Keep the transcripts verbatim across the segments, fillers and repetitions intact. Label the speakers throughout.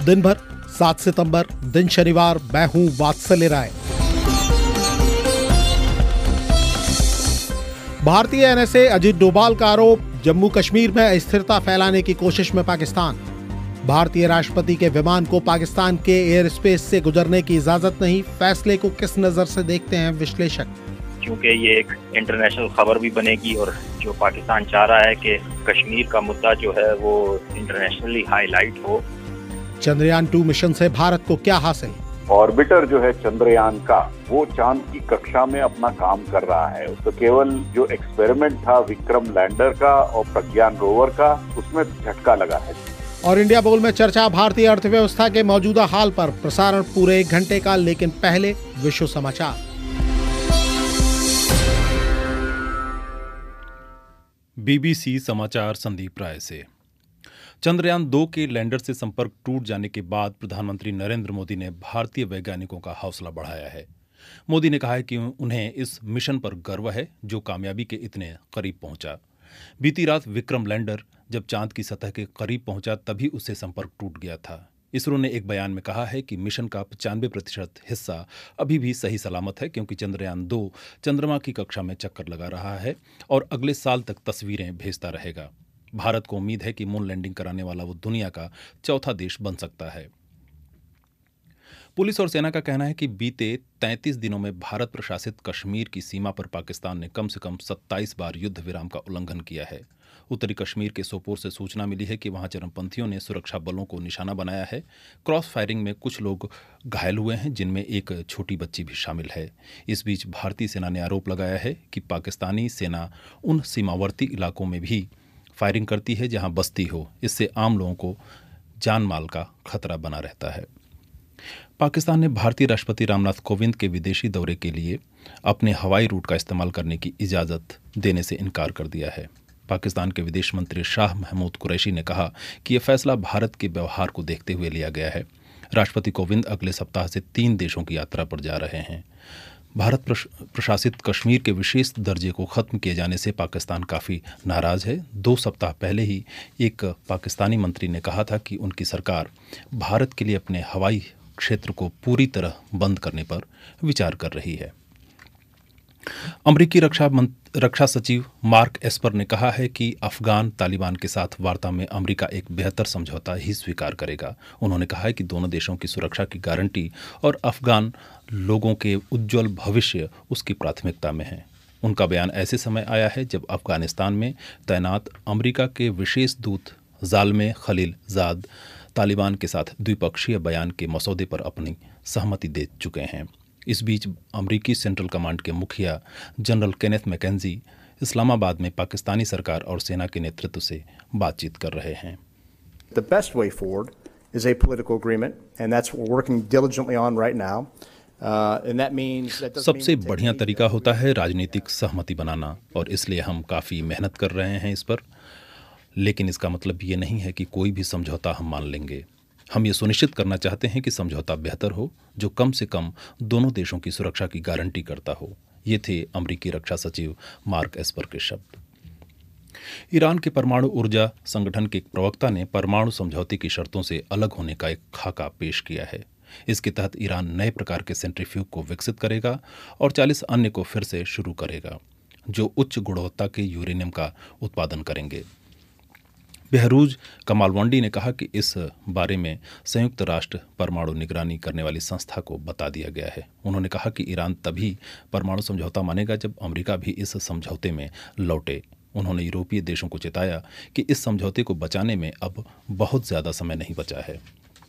Speaker 1: दिन भर सात सितंबर, दिन शनिवार। मैं हूं वात्सल्य राय। भारतीय एनएसए अजीत डोभाल का आरोप, जम्मू कश्मीर में अस्थिरता फैलाने की कोशिश में पाकिस्तान। भारतीय राष्ट्रपति के विमान को पाकिस्तान के एयर स्पेस से गुजरने की इजाजत नहीं, फैसले को किस नजर से देखते हैं विश्लेषक।
Speaker 2: क्योंकि ये एक इंटरनेशनल खबर भी बनेगी और जो पाकिस्तान चाह रहा है कि कश्मीर का मुद्दा जो है वो इंटरनेशनली हाईलाइट हो।
Speaker 1: चंद्रयान टू मिशन से भारत को क्या हासिल?
Speaker 3: ऑर्बिटर जो है चंद्रयान का, वो चांद की कक्षा में अपना काम कर रहा है। तो केवल जो एक्सपेरिमेंट था विक्रम लैंडर का और प्रज्ञान रोवर का, उसमें झटका लगा है।
Speaker 1: और इंडिया बोल में चर्चा भारतीय अर्थव्यवस्था के मौजूदा हाल पर। प्रसारण पूरे एक घंटे का, लेकिन पहले विश्व समाचार।
Speaker 4: बीबीसी समाचार संदीप राय से। चंद्रयान दो के लैंडर से संपर्क टूट जाने के बाद प्रधानमंत्री नरेंद्र मोदी ने भारतीय वैज्ञानिकों का हौसला बढ़ाया है। मोदी ने कहा है कि उन्हें इस मिशन पर गर्व है जो कामयाबी के इतने करीब पहुंचा। बीती रात विक्रम लैंडर जब चांद की सतह के करीब पहुंचा तभी उससे संपर्क टूट गया था। इसरो ने एक बयान में कहा है कि मिशन का पचानवे प्रतिशत हिस्सा अभी भी सही सलामत है, क्योंकि चंद्रयान दो चंद्रमा की कक्षा में चक्कर लगा रहा है और अगले साल तक तस्वीरें भेजता रहेगा। भारत को उम्मीद है कि मून लैंडिंग कराने वाला वो दुनिया का चौथा देश बन सकता है। पुलिस और सेना का कहना है कि बीते तैंतीस दिनों में भारत प्रशासित कश्मीर की सीमा पर पाकिस्तान ने कम से कम सत्ताईस बार युद्ध विराम का उल्लंघन किया है। उत्तरी कश्मीर के सोपोर से सूचना मिली है कि वहां चरमपंथियों ने सुरक्षा बलों को निशाना बनाया है। क्रॉस फायरिंग में कुछ लोग घायल हुए हैं, जिनमें एक छोटी बच्ची भी शामिल है। इस बीच भारतीय सेना ने आरोप लगाया है कि पाकिस्तानी सेना उन सीमावर्ती इलाकों में भी फायरिंग करती है जहां बस्ती हो। इससे आम लोगों को जान माल का खतरा बना रहता है। पाकिस्तान ने भारतीय राष्ट्रपति रामनाथ कोविंद के विदेशी दौरे के लिए अपने हवाई रूट का इस्तेमाल करने की इजाज़त देने से इनकार कर दिया है। पाकिस्तान के विदेश मंत्री शाह महमूद कुरैशी ने कहा कि यह फैसला भारत के व्यवहार को देखते हुए लिया गया है। राष्ट्रपति कोविंद अगले सप्ताह से तीन देशों की यात्रा पर जा रहे हैं। भारत प्रशासित कश्मीर के विशेष दर्जे को खत्म किए जाने से पाकिस्तान काफ़ी नाराज़ है। दो सप्ताह पहले ही एक पाकिस्तानी मंत्री ने कहा था कि उनकी सरकार भारत के लिए अपने हवाई क्षेत्र को पूरी तरह बंद करने पर विचार कर रही है। अमेरिकी रक्षा रक्षा सचिव मार्क एस्पर ने कहा है कि अफगान तालिबान के साथ वार्ता में अमेरिका एक बेहतर समझौता ही स्वीकार करेगा। उन्होंने कहा है कि दोनों देशों की सुरक्षा की गारंटी और अफगान लोगों के उज्जवल भविष्य उसकी प्राथमिकता में है। उनका बयान ऐसे समय आया है जब अफगानिस्तान में तैनात अमेरिका के विशेष दूत ज़ाल्मे खलीलजाद तालिबान के साथ द्विपक्षीय बयान के मसौदे पर अपनी सहमति दे चुके हैं। इस बीच अमेरिकी सेंट्रल कमांड के मुखिया जनरल केनेथ मैकेंजी इस्लामाबाद में पाकिस्तानी सरकार और सेना के नेतृत्व से बातचीत कर रहे हैं।
Speaker 5: The best way forward is a political agreement, and that's what we're working diligently on right now. Uh, and that means that doesn't
Speaker 4: सबसे बढ़िया तरीका होता है राजनीतिक सहमति बनाना, और इसलिए हम काफ़ी मेहनत कर रहे हैं इस पर। लेकिन इसका मतलब ये नहीं है कि कोई भी समझौता हम मान लेंगे। हम ये सुनिश्चित करना चाहते हैं कि समझौता बेहतर हो, जो कम से कम दोनों देशों की सुरक्षा की गारंटी करता हो। ये थे अमेरिकी रक्षा सचिव मार्क एस्पर के शब्द। ईरान के परमाणु ऊर्जा संगठन के एक प्रवक्ता ने परमाणु समझौते की शर्तों से अलग होने का एक खाका पेश किया है। इसके तहत ईरान नए प्रकार के सेंट्रीफ्यूग को विकसित करेगा और चालीस अन्य को फिर से शुरू करेगा, जो उच्च गुणवत्ता के यूरेनियम का उत्पादन करेंगे। बहरूज कमालवंडी ने कहा कि इस बारे में संयुक्त राष्ट्र परमाणु निगरानी करने वाली संस्था को बता दिया गया है। उन्होंने कहा कि ईरान तभी परमाणु समझौता मानेगा जब अमेरिका भी इस समझौते में लौटे। उन्होंने यूरोपीय देशों को चेताया कि इस समझौते को बचाने में अब बहुत ज़्यादा समय नहीं बचा है।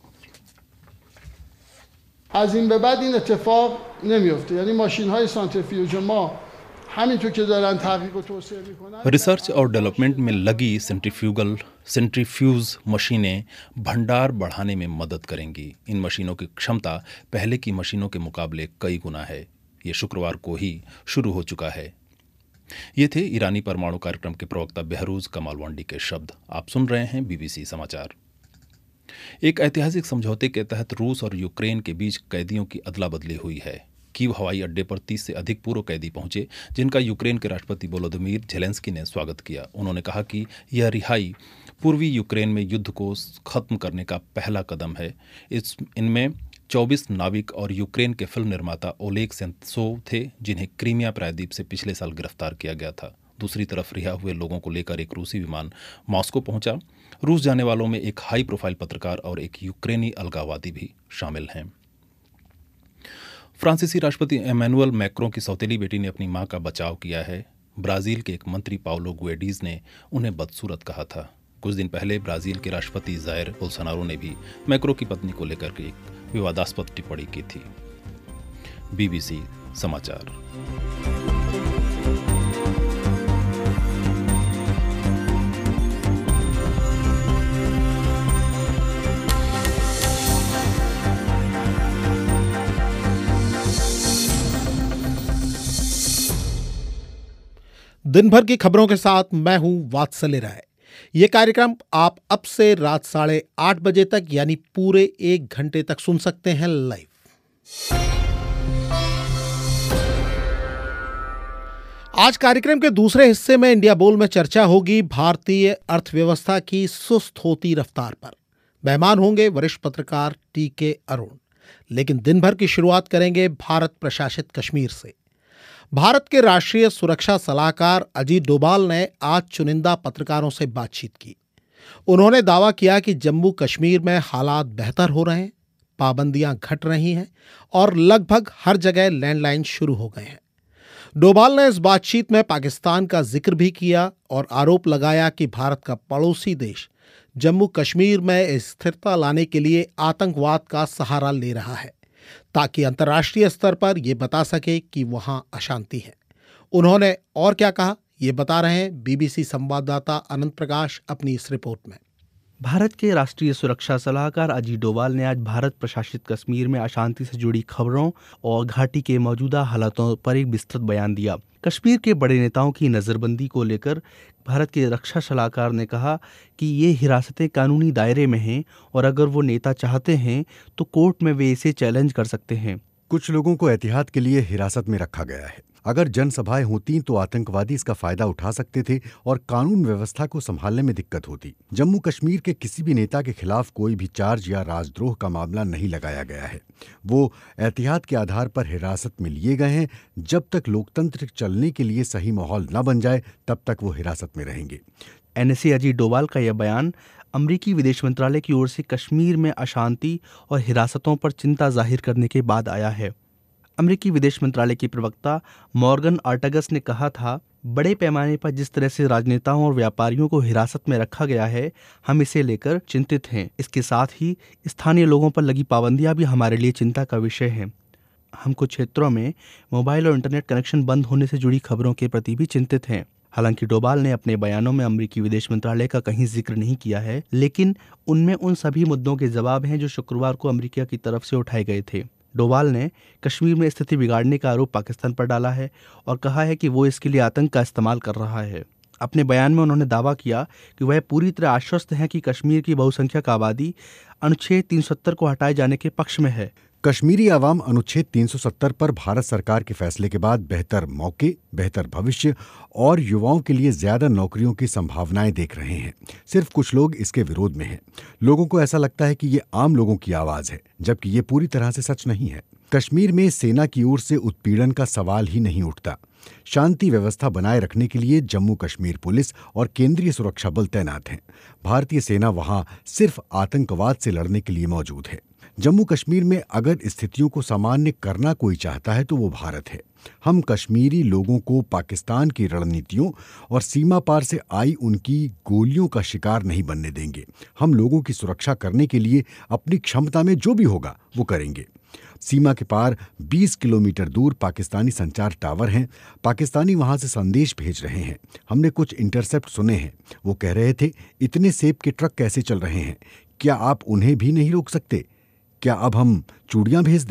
Speaker 6: از این به بعد این اتفاق نمیفته، یعنی ماشین‌های سانتریفیوژ ما همینطور که دارن تحقیق و توسعه میکنن।
Speaker 4: रिसर्च और डेवलपमेंट में लगी सेंट्रीफ्यूगल सेंट्रीफ्यूज मशीनें भंडार बढ़ाने में मदद करेंगी। इन मशीनों की क्षमता पहले की मशीनों के मुकाबले कई गुना है। ये शुक्रवार को ही शुरू हो चुका है। ये थे ईरानी परमाणु कार्यक्रम के प्रवक्ता बहरूज कमालवंडी के शब्द। आप सुन रहे हैं बीबीसी समाचार। एक ऐतिहासिक समझौते के तहत रूस और यूक्रेन के बीच कैदियों की अदला बदली हुई है। कीव हवाई अड्डे पर तीस से अधिक पूर्व कैदी पहुंचे, जिनका यूक्रेन के राष्ट्रपति वोलोदिमीर ज़ेलेंस्की ने स्वागत किया। उन्होंने कहा कि यह रिहाई पूर्वी यूक्रेन में युद्ध को खत्म करने का पहला कदम है। इस इनमें चौबीस नाविक और यूक्रेन के फिल्म निर्माता ओलेग सेंत्सोव थे, जिन्हें क्रीमिया प्रायद्वीप से पिछले साल गिरफ्तार किया गया था। दूसरी तरफ रिहा हुए लोगों को लेकर एक रूसी विमान मॉस्को पहुंचा। रूस जाने वालों में एक हाई प्रोफाइल पत्रकार और एक यूक्रेनी अलगाववादी भी शामिल हैं। फ्रांसीसी राष्ट्रपति एमेनुअल मैक्रों की सौतेली बेटी ने अपनी मां का बचाव किया है। ब्राजील के एक मंत्री पाउलो गुएडीज ने उन्हें बदसूरत कहा था। कुछ दिन पहले ब्राजील के राष्ट्रपति जायर बोल्सोनारो ने भी मैक्रो की पत्नी को लेकर के एक विवादास्पद टिप्पणी की थी। बीबीसी समाचार।
Speaker 1: दिन भर की खबरों के साथ मैं हूं वात्सल्य राय। ये कार्यक्रम आप अब से रात साढ़े आठ बजे तक यानी पूरे एक घंटे तक सुन सकते हैं लाइव। आज कार्यक्रम के दूसरे हिस्से में इंडिया बोल में चर्चा होगी भारतीय अर्थव्यवस्था की सुस्त होती रफ्तार पर। मेहमान होंगे वरिष्ठ पत्रकार टी के अरुण। लेकिन दिन भर की शुरुआत करेंगे भारत प्रशासित कश्मीर से। भारत के राष्ट्रीय सुरक्षा सलाहकार अजीत डोभाल ने आज चुनिंदा पत्रकारों से बातचीत की। उन्होंने दावा किया कि जम्मू कश्मीर में हालात बेहतर हो रहे हैं, पाबंदियां घट रही हैं और लगभग हर जगह लैंडलाइन शुरू हो गए हैं। डोभाल ने इस बातचीत में पाकिस्तान का जिक्र भी किया और आरोप लगाया कि भारत का पड़ोसी देश जम्मू कश्मीर में स्थिरता लाने के लिए आतंकवाद का सहारा ले रहा है ताकि अंतर्राष्ट्रीय स्तर पर यह बता सके कि वहां अशांति है। उन्होंने और क्या कहा, ये बता रहे हैं बीबीसी संवाददाता अनंत प्रकाश अपनी इस रिपोर्ट में।
Speaker 7: भारत के राष्ट्रीय सुरक्षा सलाहकार अजीत डोभाल ने आज भारत प्रशासित कश्मीर में अशांति से जुड़ी खबरों और घाटी के मौजूदा हालातों पर एक विस्तृत बयान दिया। कश्मीर के बड़े नेताओं की नज़रबंदी को लेकर भारत के रक्षा सलाहकार ने कहा कि ये हिरासतें कानूनी दायरे में हैं और अगर वो नेता चाहते हैं तो कोर्ट में वे इसे चैलेंज कर सकते हैं।
Speaker 8: कुछ लोगों को एहतियात के लिए हिरासत में रखा गया है। अगर जनसभाएं होती तो आतंकवादी इसका फायदा उठा सकते थे और कानून व्यवस्था को संभालने में दिक्कत होती। जम्मू कश्मीर के किसी भी नेता के खिलाफ कोई भी चार्ज या राजद्रोह का मामला नहीं लगाया गया है। वो एहतियात के आधार पर हिरासत में लिए गए हैं। जब तक लोकतंत्र चलने के लिए सही माहौल न बन जाए तब तक वो हिरासत में रहेंगे।
Speaker 7: एनएसए अजीत डोभाल का यह बयान अमेरिकी विदेश मंत्रालय की ओर से कश्मीर में अशांति और हिरासतों पर चिंता जाहिर करने के बाद आया है। अमेरिकी विदेश मंत्रालय की प्रवक्ता मॉर्गन आर्टगस ने कहा था, बड़े पैमाने पर जिस तरह से राजनेताओं और व्यापारियों को हिरासत में रखा गया है, हम इसे लेकर चिंतित हैं। इसके साथ ही स्थानीय लोगों पर लगी पाबंदियां भी हमारे लिए चिंता का विषय हैं। हम कुछ क्षेत्रों में मोबाइल और इंटरनेट कनेक्शन बंद होने से जुड़ी खबरों के प्रति भी चिंतित हैं। हालांकि डोभाल ने अपने बयानों में अमेरिकी विदेश मंत्रालय का कहीं जिक्र नहीं किया है, लेकिन उनमें उन सभी मुद्दों के जवाब हैं जो शुक्रवार को अमेरिका की तरफ से उठाए गए थे। डोभाल ने कश्मीर में स्थिति बिगाड़ने का आरोप पाकिस्तान पर डाला है और कहा है कि वो इसके लिए आतंक का इस्तेमाल कर रहा है। अपने बयान में उन्होंने दावा किया कि वह पूरी तरह आश्वस्त हैं कि कश्मीर की बहुसंख्यक आबादी अनुच्छेद तीन सौ सत्तर को हटाए जाने के पक्ष में है।
Speaker 8: कश्मीरी आवाम अनुच्छेद तीन सौ सत्तर पर भारत सरकार के फैसले के बाद बेहतर मौके, बेहतर भविष्य और युवाओं के लिए ज्यादा नौकरियों की संभावनाएं देख रहे हैं। सिर्फ कुछ लोग इसके विरोध में हैं। लोगों को ऐसा लगता है कि ये आम लोगों की आवाज है, जबकि ये पूरी तरह से सच नहीं है। कश्मीर में सेना की ओर से उत्पीड़न का सवाल ही नहीं उठता। शांति व्यवस्था बनाए रखने के लिए जम्मू कश्मीर पुलिस और केंद्रीय सुरक्षा बल तैनात हैं। भारतीय सेना वहां सिर्फ आतंकवाद से लड़ने के लिए मौजूद है। जम्मू कश्मीर में अगर स्थितियों को सामान्य करना कोई चाहता है तो वो भारत है। हम कश्मीरी लोगों को पाकिस्तान की रणनीतियों और सीमा पार से आई उनकी गोलियों का शिकार नहीं बनने देंगे। हम लोगों की सुरक्षा करने के लिए अपनी क्षमता में जो भी होगा वो करेंगे। सीमा के पार बीस किलोमीटर दूर पाकिस्तानी संचार टावर हैं। पाकिस्तानी वहां से संदेश भेज रहे हैं। हमने कुछ इंटरसेप्ट सुने हैं। वो कह रहे थे, इतने सेब के ट्रक कैसे चल रहे हैं? क्या आप उन्हें भी नहीं रोक सकते? क्या अब हम चूड़ियां भेज दें?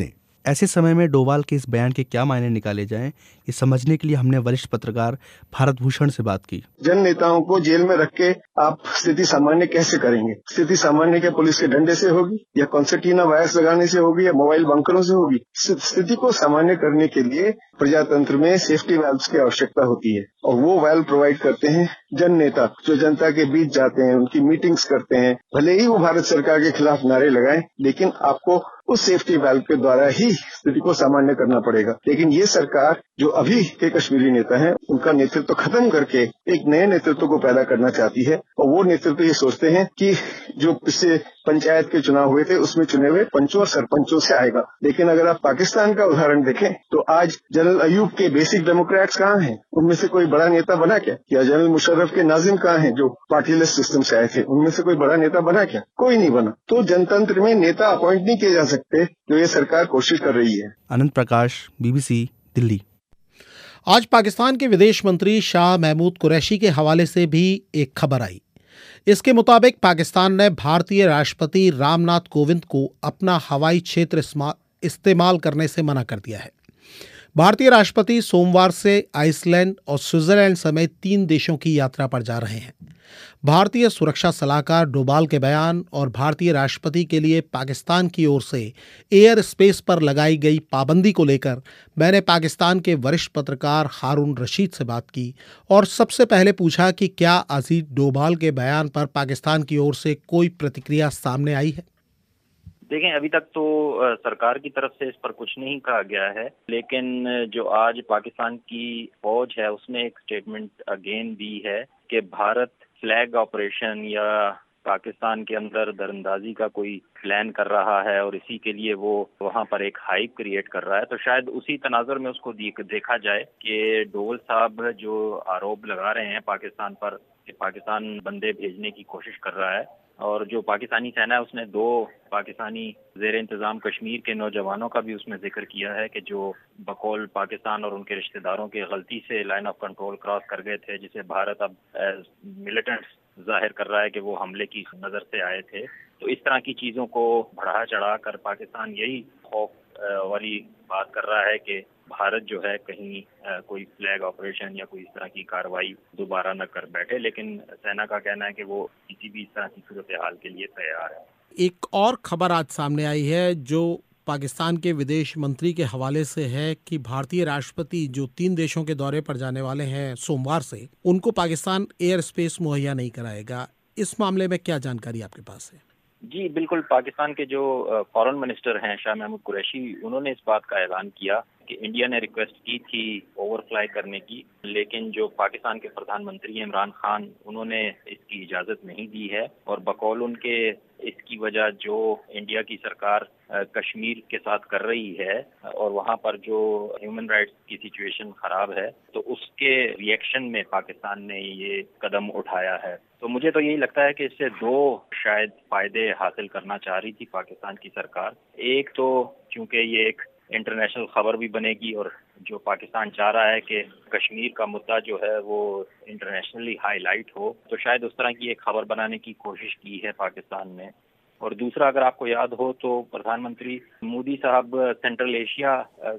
Speaker 7: ऐसे समय में डोभाल के इस बयान के क्या मायने निकाले जाएं, ये समझने के लिए हमने वरिष्ठ पत्रकार भारत भूषण से बात की।
Speaker 9: जन नेताओं को जेल में रख के आप स्थिति सामान्य कैसे करेंगे? स्थिति सामान्य क्या पुलिस के डंडे से होगी, या कॉन्सर्टीना वायर्स लगाने से होगी, या मोबाइल बंकरों से होगी? स्थिति को सामान्य करने के लिए प्रजातंत्र में सेफ्टी वैल्व्स की आवश्यकता होती है, और वो वैल्व प्रोवाइड करते हैं जन नेता, जो जनता के बीच जाते हैं, उनकी मीटिंग्स करते हैं। भले ही वो भारत सरकार के खिलाफ नारे लगाएं, लेकिन आपको उस सेफ्टी वैल्व के द्वारा ही स्थिति को सामान्य करना पड़ेगा। लेकिन ये सरकार जो अभी के कश्मीरी नेता हैं, उनका नेतृत्व खत्म करके एक नए नेतृत्व को पैदा करना चाहती है, और वो नेतृत्व ये सोचते हैं कि जो पिछले पंचायत के चुनाव हुए थे उसमें चुने हुए पंचों और सरपंचों से आएगा। लेकिन अगर आप पाकिस्तान का उदाहरण देखें तो आज जनरल अयूब के बेसिक डेमोक्रेट्स कहाँ हैं? उनमें से कोई बड़ा नेता बना क्या? या जनरल मुशर्रफ के नाजिम कहाँ हैं जो पार्टीलेस सिस्टम से आए थे? उनमें से कोई बड़ा नेता बना क्या? कोई नहीं बना। तो जनतंत्र में नेता अपॉइंट नहीं किए जा सकते, जो ये सरकार कोशिश कर रही है।
Speaker 7: अनंत प्रकाश, बीबीसी, दिल्ली।
Speaker 1: आज पाकिस्तान के विदेश मंत्री शाह महमूद कुरैशी के हवाले से भी एक खबर आई। इसके मुताबिक पाकिस्तान ने भारतीय राष्ट्रपति रामनाथ कोविंद को अपना हवाई क्षेत्र इस्तेमाल करने से मना कर दिया है। भारतीय राष्ट्रपति सोमवार से आइसलैंड और स्विट्जरलैंड समेत तीन देशों की यात्रा पर जा रहे हैं। भारतीय सुरक्षा सलाहकार डोभाल के बयान और भारतीय राष्ट्रपति के लिए पाकिस्तान की ओर से एयर स्पेस पर लगाई गई पाबंदी को लेकर मैंने पाकिस्तान के वरिष्ठ पत्रकार हारून रशीद से बात की और सबसे पहले पूछा कि क्या अजीज डोभाल के बयान पर पाकिस्तान की ओर से कोई प्रतिक्रिया सामने आई है।
Speaker 2: देखें, अभी तक तो सरकार की तरफ से इस पर कुछ नहीं कहा गया है, लेकिन जो आज पाकिस्तान की फौज है उसने एक स्टेटमेंट अगेन दी है कि भारत फ्लैग ऑपरेशन या पाकिस्तान के अंदर दरअंदाजी का कोई प्लान कर रहा है और इसी के लिए वो वहाँ पर एक हाइप क्रिएट कर रहा है। तो शायद उसी तनाजुर में उसको देखा जाए कि डोभाल साहब जो आरोप लगा रहे हैं पाकिस्तान पर कि पाकिस्तान बंदे भेजने की कोशिश कर रहा है, और जो पाकिस्तानी सेना है उसने दो पाकिस्तानी ज़ेर इंतज़ाम कश्मीर के नौजवानों का भी उसमें जिक्र किया है कि जो बकौल पाकिस्तान और उनके रिश्तेदारों की गलती से लाइन ऑफ कंट्रोल क्रॉस कर गए थे, जिसे भारत अब मिलिटेंट्स जाहिर कर रहा है कि वो हमले की नज़र से आए थे। तो इस तरह की चीज़ों को बढ़ा चढ़ा कर पाकिस्तान यही खौफ वाली बात कर रहा है कि भारत जो है कहीं कोई फ्लैग ऑपरेशन या कोई इस तरह की कार्रवाई दोबारा न कर बैठे। लेकिन सेना का कहना है कि वो किसी भी इस तरह की सूरत हाल के लिए तैयार है।
Speaker 1: एक और खबर आज सामने आई है जो पाकिस्तान के विदेश मंत्री के हवाले से है कि भारतीय राष्ट्रपति जो तीन देशों के दौरे पर जाने वाले हैं सोमवार से, उनको पाकिस्तान एयर स्पेस मुहैया नहीं कराएगा। इस मामले में क्या जानकारी आपके पास है?
Speaker 2: जी बिल्कुल, पाकिस्तान के जो फॉरेन मिनिस्टर हैं शाह महमूद कुरैशी, उन्होंने इस बात का ऐलान किया कि इंडिया ने रिक्वेस्ट की थी ओवरफ्लाई करने की, लेकिन जो पाकिस्तान के प्रधानमंत्री इमरान खान, उन्होंने इसकी इजाज़त नहीं दी है। और बकौल उनके इसकी वजह जो इंडिया की सरकार कश्मीर के साथ कर रही है और वहाँ पर जो ह्यूमन राइट्स की सिचुएशन खराब है, तो उसके रिएक्शन में पाकिस्तान ने ये कदम उठाया है। तो मुझे तो यही लगता है कि इससे दो शायद फायदे हासिल करना चाह रही थी पाकिस्तान की सरकार। एक तो चूंकि ये एक इंटरनेशनल खबर भी बनेगी और जो पाकिस्तान चाह रहा है कि कश्मीर का मुद्दा जो है वो इंटरनेशनली हाईलाइट हो, तो शायद उस तरह की एक खबर बनाने की कोशिश की है पाकिस्तान ने। और दूसरा, अगर आपको याद हो तो प्रधानमंत्री मोदी साहब सेंट्रल एशिया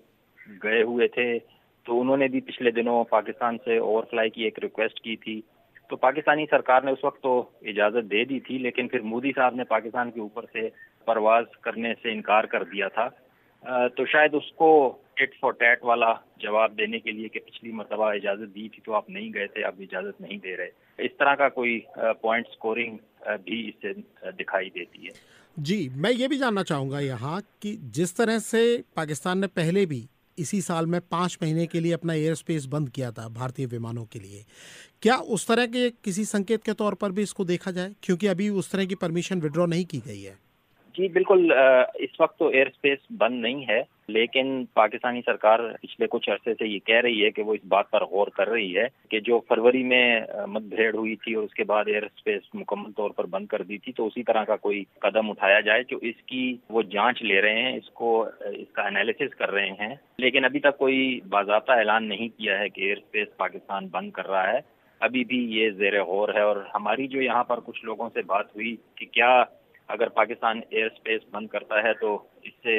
Speaker 2: गए हुए थे, तो उन्होंने भी पिछले दिनों पाकिस्तान से ओवरफ्लाई की एक रिक्वेस्ट की थी। तो पाकिस्तानी सरकार ने उस वक्त तो इजाज़त दे दी थी, लेकिन फिर मोदी साहब ने पाकिस्तान के ऊपर से परवाज करने से इनकार कर दिया था। तो शायद उसको टिट फॉर टैट वाला जवाब देने के लिए कि पिछली मरतबा इजाज़त दी थी तो आप नहीं गए थे, अब इजाज़त नहीं दे रहे, इस तरह का कोई पॉइंट स्कोरिंग भी इससे दिखाई देती है।
Speaker 1: जी, मैं ये भी जानना चाहूँगा यहाँ कि जिस तरह से पाकिस्तान ने पहले भी इसी साल में पाँच महीने के लिए अपना एयर स्पेस बंद किया था भारतीय विमानों के लिए, क्या उस तरह के किसी संकेत के तौर पर भी इसको देखा जाए, क्योंकि अभी उस तरह की परमिशन विड्रॉ नहीं की गई है?
Speaker 2: जी बिल्कुल, इस वक्त तो एयर स्पेस बंद नहीं है, लेकिन पाकिस्तानी सरकार पिछले कुछ अरसे से ये कह रही है कि वो इस बात पर गौर कर रही है कि जो फरवरी में मतभेड़ हुई थी और उसके बाद एयर स्पेस मुकम्मल तौर पर बंद कर दी थी, तो उसी तरह का कोई कदम उठाया जाए। जो इसकी वो जांच ले रहे हैं, इसको इसका एनालिसिस कर रहे हैं, लेकिन अभी तक कोई बाज़ाब्ता ऐलान नहीं किया है कि एयर स्पेस पाकिस्तान बंद कर रहा है। अभी भी ये ज़ेर गौर है। और हमारी जो यहाँ पर कुछ लोगों से बात हुई कि क्या अगर पाकिस्तान एयर स्पेस बंद करता है तो इससे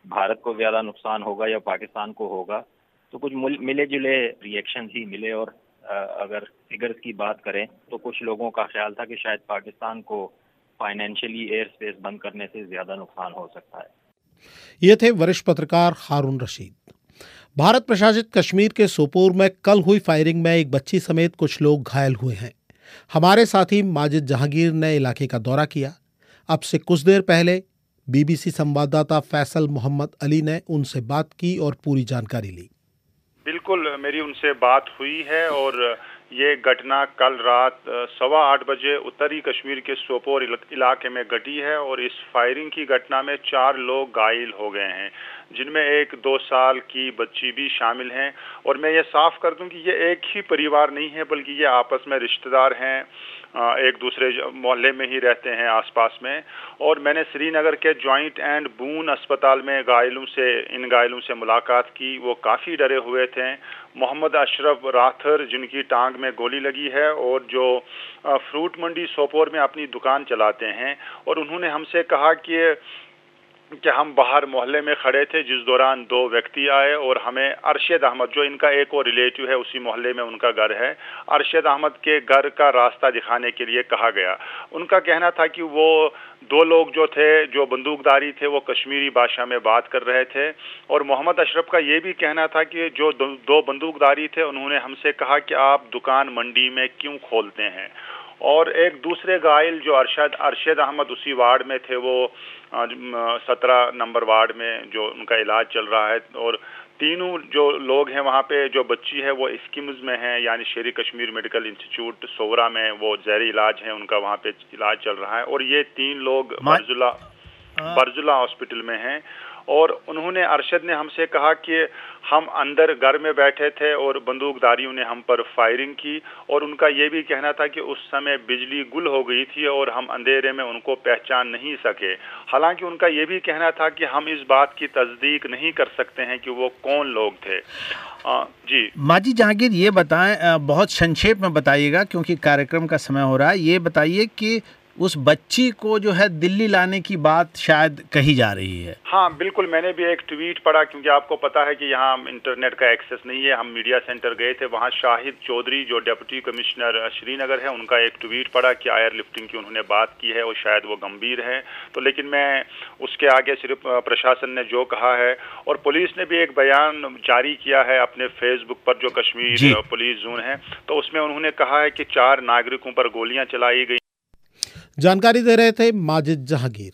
Speaker 2: भारत को ज्यादा नुकसान होगा या पाकिस्तान को होगा। तो कुछ मिले जुले रिएक्शन ही मिले और अगर फिगर्स की बात करें तो कुछ लोगों का ख्याल था कि शायद पाकिस्तान को फाइनेंशियली एयर स्पेस बंद करने से ज्यादा नुकसान हो सकता है।
Speaker 1: ये थे वरिष्ठ पत्रकार हारून रशीद। भारत प्रशासित कश्मीर के सोपोर में कल हुई फायरिंग में एक बच्ची समेत कुछ लोग घायल हुए हैं। हमारे साथी माजिद जहांगीर ने इलाके का दौरा किया। अब से कुछ देर पहले बीबीसी संवाददाता फैसल मोहम्मद अली ने उनसे बात की और पूरी जानकारी ली।
Speaker 10: बिल्कुल, मेरी उनसे बात हुई है और ये घटना कल रात सवा आठ बजे उत्तरी कश्मीर के सोपोर इलाके में घटी है और इस फायरिंग की घटना में चार लोग घायल हो गए हैं, जिनमें एक दो साल की बच्ची भी शामिल हैं। और मैं ये साफ कर दूं कि ये एक ही परिवार नहीं है, बल्कि ये आपस में रिश्तेदार हैं, एक दूसरे मोहल्ले में ही रहते हैं आसपास में। और मैंने श्रीनगर के जॉइंट एंड बून अस्पताल में घायलों से इन घायलों से मुलाकात की। वो काफ़ी डरे हुए थे। मोहम्मद अशरफ राथर, जिनकी टांग में गोली लगी है और जो फ्रूट मंडी सोपोर में अपनी दुकान चलाते हैं, और उन्होंने हमसे कहा कि कि हम बाहर मोहल्ले में खड़े थे जिस दौरान दो व्यक्ति आए और हमें अरशद अहमद, जो इनका एक और रिलेटिव है, उसी मोहल्ले में उनका घर है, अरशद अहमद के घर का रास्ता दिखाने के लिए कहा गया। उनका कहना था कि वो दो लोग जो थे, जो बंदूकधारी थे, वो कश्मीरी भाषा में बात कर रहे थे। और मोहम्मद अशरफ का ये भी कहना था कि जो दो बंदूकधारी थे, उन्होंने हमसे कहा कि आप दुकान मंडी में क्यों खोलते हैं। और एक दूसरे घायल जो अरशद अरशद अहमद उसी वार्ड में थे, वो सत्रह नंबर वार्ड में जो उनका इलाज चल रहा है। और तीनों जो लोग हैं वहाँ पे, जो बच्ची है वो स्किम्स में है, यानी शेरी कश्मीर मेडिकल इंस्टीट्यूट सोवरा में वो जहरी इलाज है, उनका वहाँ पे इलाज चल रहा है। और ये तीन लोग बरजुला बरजुला हॉस्पिटल में हैं। और उन्होंने अरशद ने हमसे कहा कि हम अंदर घर में बैठे थे और बंदूकधारियों ने हम पर फायरिंग की। और उनका ये भी कहना था कि उस समय बिजली गुल हो गई थी और हम अंधेरे में उनको पहचान नहीं सके। हालांकि उनका ये भी कहना था कि हम इस बात की तस्दीक नहीं कर सकते हैं कि वो कौन लोग थे। आ, जी
Speaker 11: माजिद जहांगीर, ये बताएं, बहुत संक्षेप में बताइएगा क्योंकि कार्यक्रम का समय हो रहा है। ये बताइए कि उस बच्ची को जो है दिल्ली लाने की बात शायद कही जा रही है।
Speaker 10: हाँ बिल्कुल, मैंने भी एक ट्वीट पढ़ा, क्योंकि आपको पता है कि यहाँ इंटरनेट का एक्सेस नहीं है। हम मीडिया सेंटर गए थे, वहाँ शाहिद चौधरी जो डिप्टी कमिश्नर श्रीनगर है, उनका एक ट्वीट पढ़ा कि एयर लिफ्टिंग की उन्होंने बात की है और शायद वो गंभीर है। तो लेकिन मैं उसके आगे सिर्फ प्रशासन ने जो कहा है, और पुलिस ने भी एक बयान जारी किया है अपने फेसबुक पर, जो कश्मीर पुलिस जोन है, तो उसमें उन्होंने कहा है कि चार नागरिकों पर गोलियां चलाई गई।
Speaker 1: जानकारी दे रहे थे माजिद जहांगीर।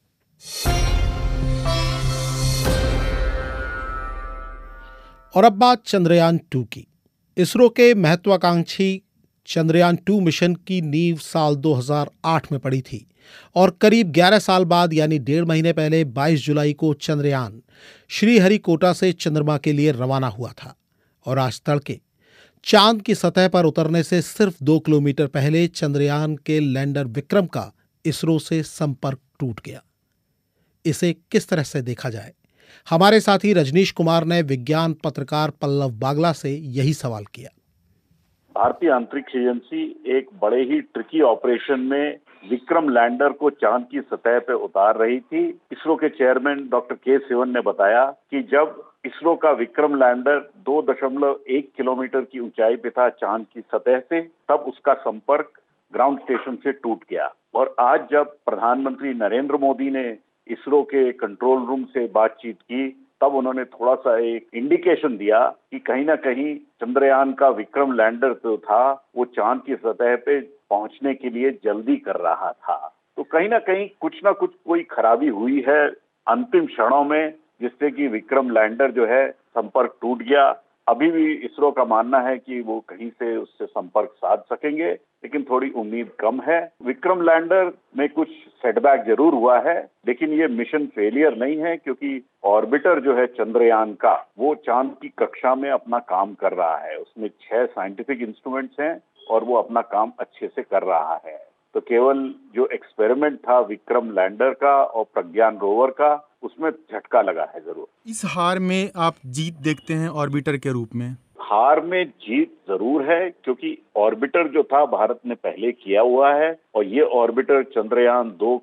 Speaker 1: और अब बात चंद्रयान टू की। इसरो के महत्वाकांक्षी चंद्रयान टू मिशन की नींव साल दो हज़ार आठ में पड़ी थी और करीब ग्यारह साल बाद यानी डेढ़ महीने पहले बाईस जुलाई को चंद्रयान श्रीहरिकोटा से चंद्रमा के लिए रवाना हुआ था। और आज तड़के चांद की सतह पर उतरने से सिर्फ दो किलोमीटर पहले चंद्रयान के लैंडर विक्रम का इसरो से संपर्क टूट गया। इसे किस तरह से देखा जाए, हमारे साथी रजनीश कुमार ने विज्ञान पत्रकार पल्लव बागला से यही सवाल किया।
Speaker 3: भारतीय अंतरिक्ष एजेंसी एक बड़े ही ट्रिकी ऑपरेशन में विक्रम लैंडर को चांद की सतह पे उतार रही थी। इसरो के चेयरमैन डॉक्टर के सिवन ने बताया कि जब इसरो का विक्रम लैंडर दो दशमलव एक किलोमीटर की ऊंचाई पे था चांद की सतह से, तब उसका संपर्क ग्राउंड स्टेशन से टूट गया। और आज जब प्रधानमंत्री नरेंद्र मोदी ने इसरो के कंट्रोल रूम से बातचीत की, तब उन्होंने थोड़ा सा एक इंडिकेशन दिया कि कहीं ना कहीं चंद्रयान का विक्रम लैंडर जो था वो चांद की सतह पे पहुंचने के लिए जल्दी कर रहा था। तो कहीं ना कहीं कुछ ना कुछ कोई खराबी हुई है अंतिम क्षणों में, जिससे कि विक्रम लैंडर जो है संपर्क टूट गया। अभी भी इसरो का मानना है कि वो कहीं से उससे संपर्क साध सकेंगे, लेकिन थोड़ी उम्मीद कम है। विक्रम लैंडर में कुछ सेटबैक जरूर हुआ है, लेकिन ये मिशन फेलियर नहीं है, क्योंकि ऑर्बिटर जो है चंद्रयान का, वो चांद की कक्षा में अपना काम कर रहा है। उसमें छह साइंटिफिक इंस्ट्रूमेंट्स हैं और वो अपना काम अच्छे से कर रहा है। तो केवल जो एक्सपेरिमेंट था विक्रम लैंडर का और प्रज्ञान रोवर का, उसमें झटका लगा है जरूर।
Speaker 12: इस हार में आप जीत देखते हैं ऑर्बिटर के रूप में?
Speaker 3: हार में जीत जरूर है, क्योंकि ऑर्बिटर जो था भारत ने पहले किया हुआ है और ये ऑर्बिटर चंद्रयान दो का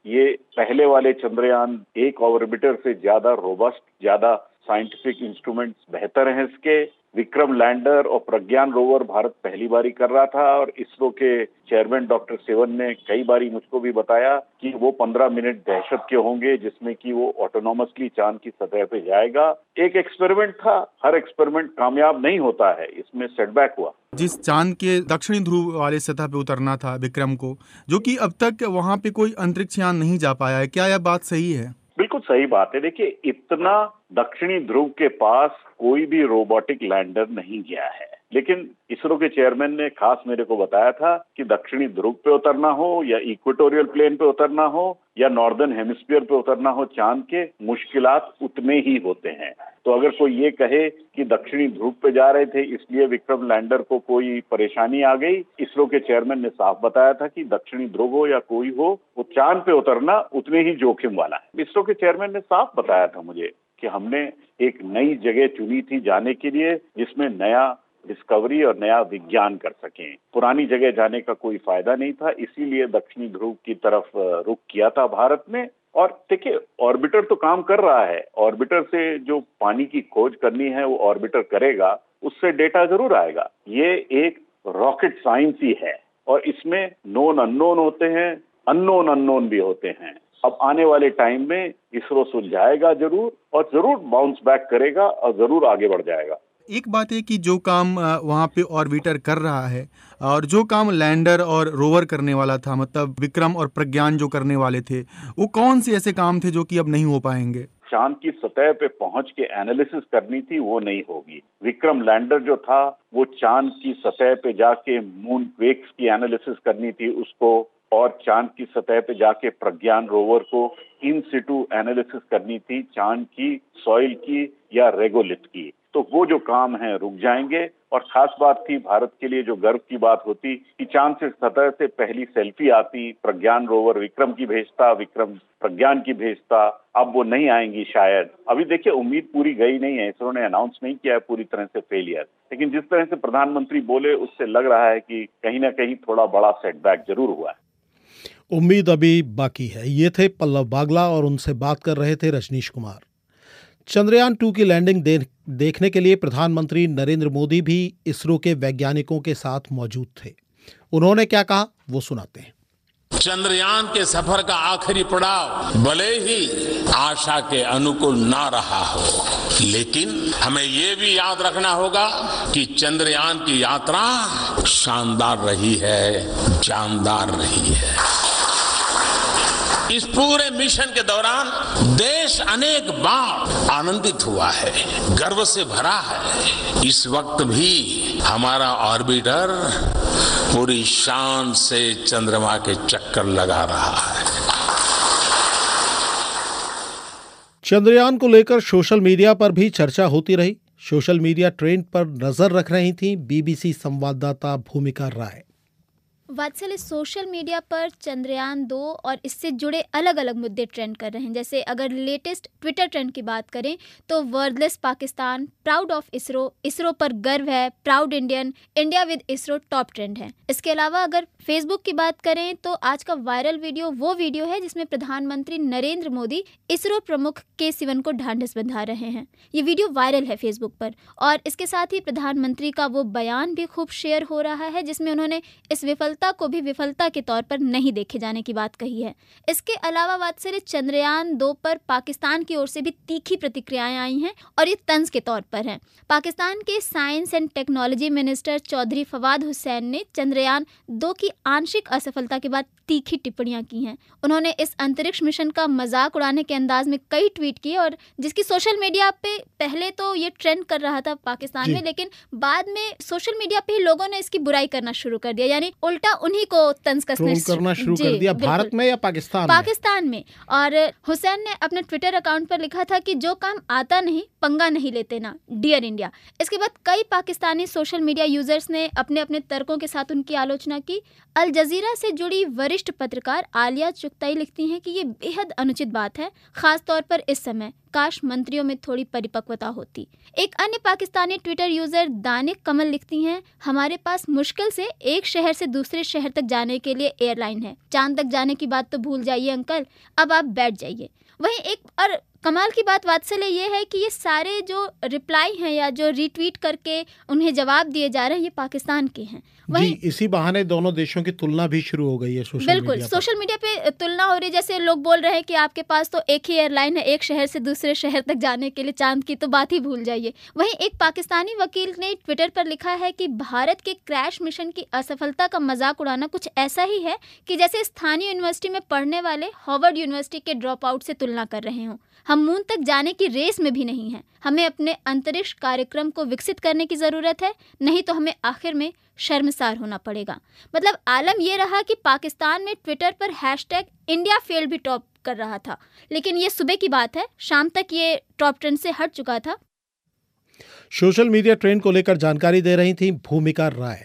Speaker 3: ये पहले वाले चंद्रयान एक ऑर्बिटर से ज्यादा रोबस्ट, ज्यादा साइंटिफिक इंस्ट्रूमेंट्स बेहतर हैं इसके। विक्रम लैंडर और प्रज्ञान रोवर भारत पहली बारी कर रहा था और इसरो के चेयरमैन डॉक्टर सिवन ने कई बारी मुझको भी बताया कि वो पंद्रह मिनट दहशत के होंगे जिसमें कि वो ऑटोनॉमसली चांद की सतह पे जाएगा। एक एक्सपेरिमेंट था, हर एक्सपेरिमेंट कामयाब नहीं होता है, इसमें सेटबैक हुआ।
Speaker 12: जिस चांद के दक्षिणी ध्रुव वाले सतह पे उतरना था विक्रम को, जो कि अब तक वहां पे कोई अंतरिक्ष यान नहीं जा पाया है, क्या यह बात सही है?
Speaker 3: बिल्कुल सही बात है। देखिए, इतना दक्षिणी ध्रुव के पास कोई भी रोबोटिक लैंडर नहीं गया है, लेकिन इसरो के चेयरमैन ने खास मेरे को बताया था कि दक्षिणी ध्रुव पे उतरना हो या इक्वेटोरियल प्लेन पे उतरना हो या नॉर्दर्न हेमिस्फीयर पे उतरना हो चांद के, मुश्किलात उतने ही होते हैं। तो अगर कोई ये कहे कि दक्षिणी ध्रुव पे जा रहे थे इसलिए विक्रम लैंडर को कोई परेशानी आ गई, इसरो के चेयरमैन ने साफ बताया था कि दक्षिणी ध्रुव हो या कोई हो, वो चांद पे उतरना उतने ही जोखिम वाला है। इसरो के चेयरमैन ने साफ बताया था मुझे कि हमने एक नई जगह चुनी थी जाने के लिए जिसमें नया डिस्कवरी और नया विज्ञान कर सकें। पुरानी जगह जाने का कोई फायदा नहीं था, इसीलिए दक्षिणी ध्रुव की तरफ रुख किया था भारत ने। और देखिए, ऑर्बिटर तो काम कर रहा है, ऑर्बिटर से जो पानी की खोज करनी है वो ऑर्बिटर करेगा, उससे डेटा जरूर आएगा। ये एक रॉकेट साइंस ही है और इसमें नोन अननोन होते हैं, अननोन अननोन भी होते हैं। अब आने वाले टाइम में इसरो सुलझाएगा जरूर और जरूर बाउंस बैक करेगा और जरूर आगे बढ़ जाएगा।
Speaker 12: एक बात है कि जो काम वहाँ पे ऑर्बिटर कर रहा है और जो काम लैंडर और रोवर करने वाला था, मतलब विक्रम और प्रज्ञान जो करने वाले थे, वो कौन से ऐसे काम थे जो कि अब नहीं हो पाएंगे?
Speaker 3: चांद की सतह पे पहुंच के एनालिसिस करनी थी, वो नहीं होगी। विक्रम लैंडर जो था वो चांद की सतह पे जाके मून क्वेक्स की एनालिसिस करनी थी उसको, और चांद की सतह पे जाके प्रज्ञान रोवर को इन सिटू एनालिसिस करनी थी चांद की सॉइल की या रेगोलिथ की। तो वो जो काम है रुक जाएंगे। और खास बात थी भारत के लिए जो गर्व की बात होती कि चांद से सतह से पहली सेल्फी आती, प्रज्ञान रोवर विक्रम की भेजता, विक्रम प्रज्ञान की भेजता। अब वो नहीं आएंगी शायद। अभी देखिए, उम्मीद पूरी गई नहीं है, इसरो ने अनाउंस नहीं किया है पूरी तरह से फेलियर, लेकिन जिस तरह से प्रधानमंत्री बोले उससे लग रहा है कि कहीं ना कहीं थोड़ा बड़ा सेटबैक जरूर हुआ है।
Speaker 1: उम्मीद अभी बाकी है। ये थे पल्लव बागला और उनसे बात कर रहे थे रजनीश कुमार। चंद्रयान टू की लैंडिंग दे, देखने के लिए प्रधानमंत्री नरेंद्र मोदी भी इसरो के वैज्ञानिकों के साथ मौजूद थे। उन्होंने क्या कहा वो सुनाते हैं।
Speaker 13: चंद्रयान के सफर का आखिरी पड़ाव भले ही आशा के अनुकूल ना रहा हो, लेकिन हमें ये भी याद रखना होगा कि चंद्रयान की यात्रा शानदार रही है, जानदार रही है। इस पूरे मिशन के दौरान देश अनेक बार आनंदित हुआ है, गर्व से भरा है। इस वक्त भी हमारा ऑर्बिटर पूरी शान से चंद्रमा के चक्कर लगा रहा है।
Speaker 1: चंद्रयान को लेकर सोशल मीडिया पर भी चर्चा होती रही। सोशल मीडिया ट्रेंड पर नजर रख रही थी बीबीसी संवाददाता भूमिका राय।
Speaker 14: वात्सल, सोशल मीडिया पर चंद्रयान दो और इससे जुड़े अलग अलग मुद्दे ट्रेंड कर रहे हैं। जैसे अगर लेटेस्ट ट्विटर ट्रेंड की बात करें तो wordless Pakistan, proud of ISRO, ISRO पर गर्व है, proud Indian, India with ISRO top trend है। इसके अलावा अगर फेसबुक की बात करें तो आज का वायरल वीडियो वो वीडियो है जिसमें प्रधानमंत्री नरेंद्र मोदी इसरो प्रमुख के सिवन को ढांढस बंधा रहे हैं। ये वीडियो वायरल है फेसबुक पर और इसके साथ ही प्रधानमंत्री का वो बयान भी खूब शेयर हो रहा है जिसमें उन्होंने इस विफलता को भी विफलता के तौर पर नहीं देखे जाने की बात कही है। इसके अलावा वात्सल्य, चंद्रयान दो पर पाकिस्तान की ओर से भी तीखी प्रतिक्रियाएं आई हैं और ये तंज के तौर पर हैं। पाकिस्तान के science and technology minister Chaudhry Fawad Hussain ने चंद्रयान दो की आंशिक असफलता के बाद तीखी टिप्पणियां की हैं। उन्होंने इस अंतरिक्ष मिशन का मजाक उड़ाने के अंदाज में कई ट्वीट किए और जिसकी सोशल मीडिया पे पहले तो ये ट्रेंड कर रहा था पाकिस्तान में, लेकिन बाद में सोशल मीडिया पे ही लोगों ने इसकी बुराई करना शुरू कर दिया, यानी उल्टा उन्हीं को तंज कसने
Speaker 1: करना शुरू कर दिया। भारत में या पाकिस्तान
Speaker 14: पाकिस्तान में, में। और हुसैन ने अपने ट्विटर अकाउंट पर लिखा था कि जो काम आता नहीं पंगा नहीं लेते ना, डियर इंडिया। इसके बाद कई पाकिस्तानी सोशल मीडिया यूजर्स ने अपने अपने तर्कों के साथ उनकी आलोचना की। अल जजीरा से जुड़ी वरिष्ठ पत्रकार आलिया चुगताई लिखती हैं कि ये बेहद अनुचित बात है, खास तौर पर इस समय काश मंत्रियों में थोड़ी परिपक्वता होती। एक अन्य पाकिस्तानी ट्विटर यूजर दानिक कमल लिखती हैं, हमारे पास मुश्किल से एक शहर से दूसरे शहर तक जाने के लिए एयरलाइन है, चांद तक जाने की बात तो भूल जाइए अंकल, अब आप बैठ जाइए। वहीं एक और कमाल की बात वात्सल्य ये है कि ये सारे जो रिप्लाई हैं या जो रीट्वीट करके उन्हें जवाब दिए जा रहे हैं, ये पाकिस्तान के हैं।
Speaker 1: जी, इसी बहाने दोनों देशों की तुलना भी शुरू हो गई है सोशल मीडिया
Speaker 14: बिल्कुल, सोशल मीडिया पे तुलना हो रही है। जैसे लोग बोल रहे हैं कि आपके पास तो एक ही एयरलाइन है, एक शहर से दूसरे शहर तक जाने के लिए, चांद की तो बात ही भूल जाइए। वहीं एक पाकिस्तानी वकील ने ट्विटर पर लिखा है कि भारत के क्रैश मिशन की असफलता का मजाक उड़ाना कुछ ऐसा ही है कि जैसे स्थानीय यूनिवर्सिटी में पढ़ने वाले हार्वर्ड यूनिवर्सिटी के ड्रॉप आउट से तुलना कर रहे हों। हम मून तक जाने की रेस में भी नहीं हैं। हमें अपने अंतरिक्ष कार्यक्रम को विकसित करने की ज़रूरत है, नहीं तो हमें आखिर में शर्मसार होना पड़ेगा। मतलब आलम यह रहा कि पाकिस्तान में ट्विटर पर हैशटैग इंडिया फेल्ड भी टॉप कर रहा था, लेकिन ये सुबह की बात है, शाम तक ये टॉप ट्रेंड से हट चुका था।
Speaker 1: सोशल मीडिया ट्रेंड को लेकर जानकारी दे रही थी भूमिका राय।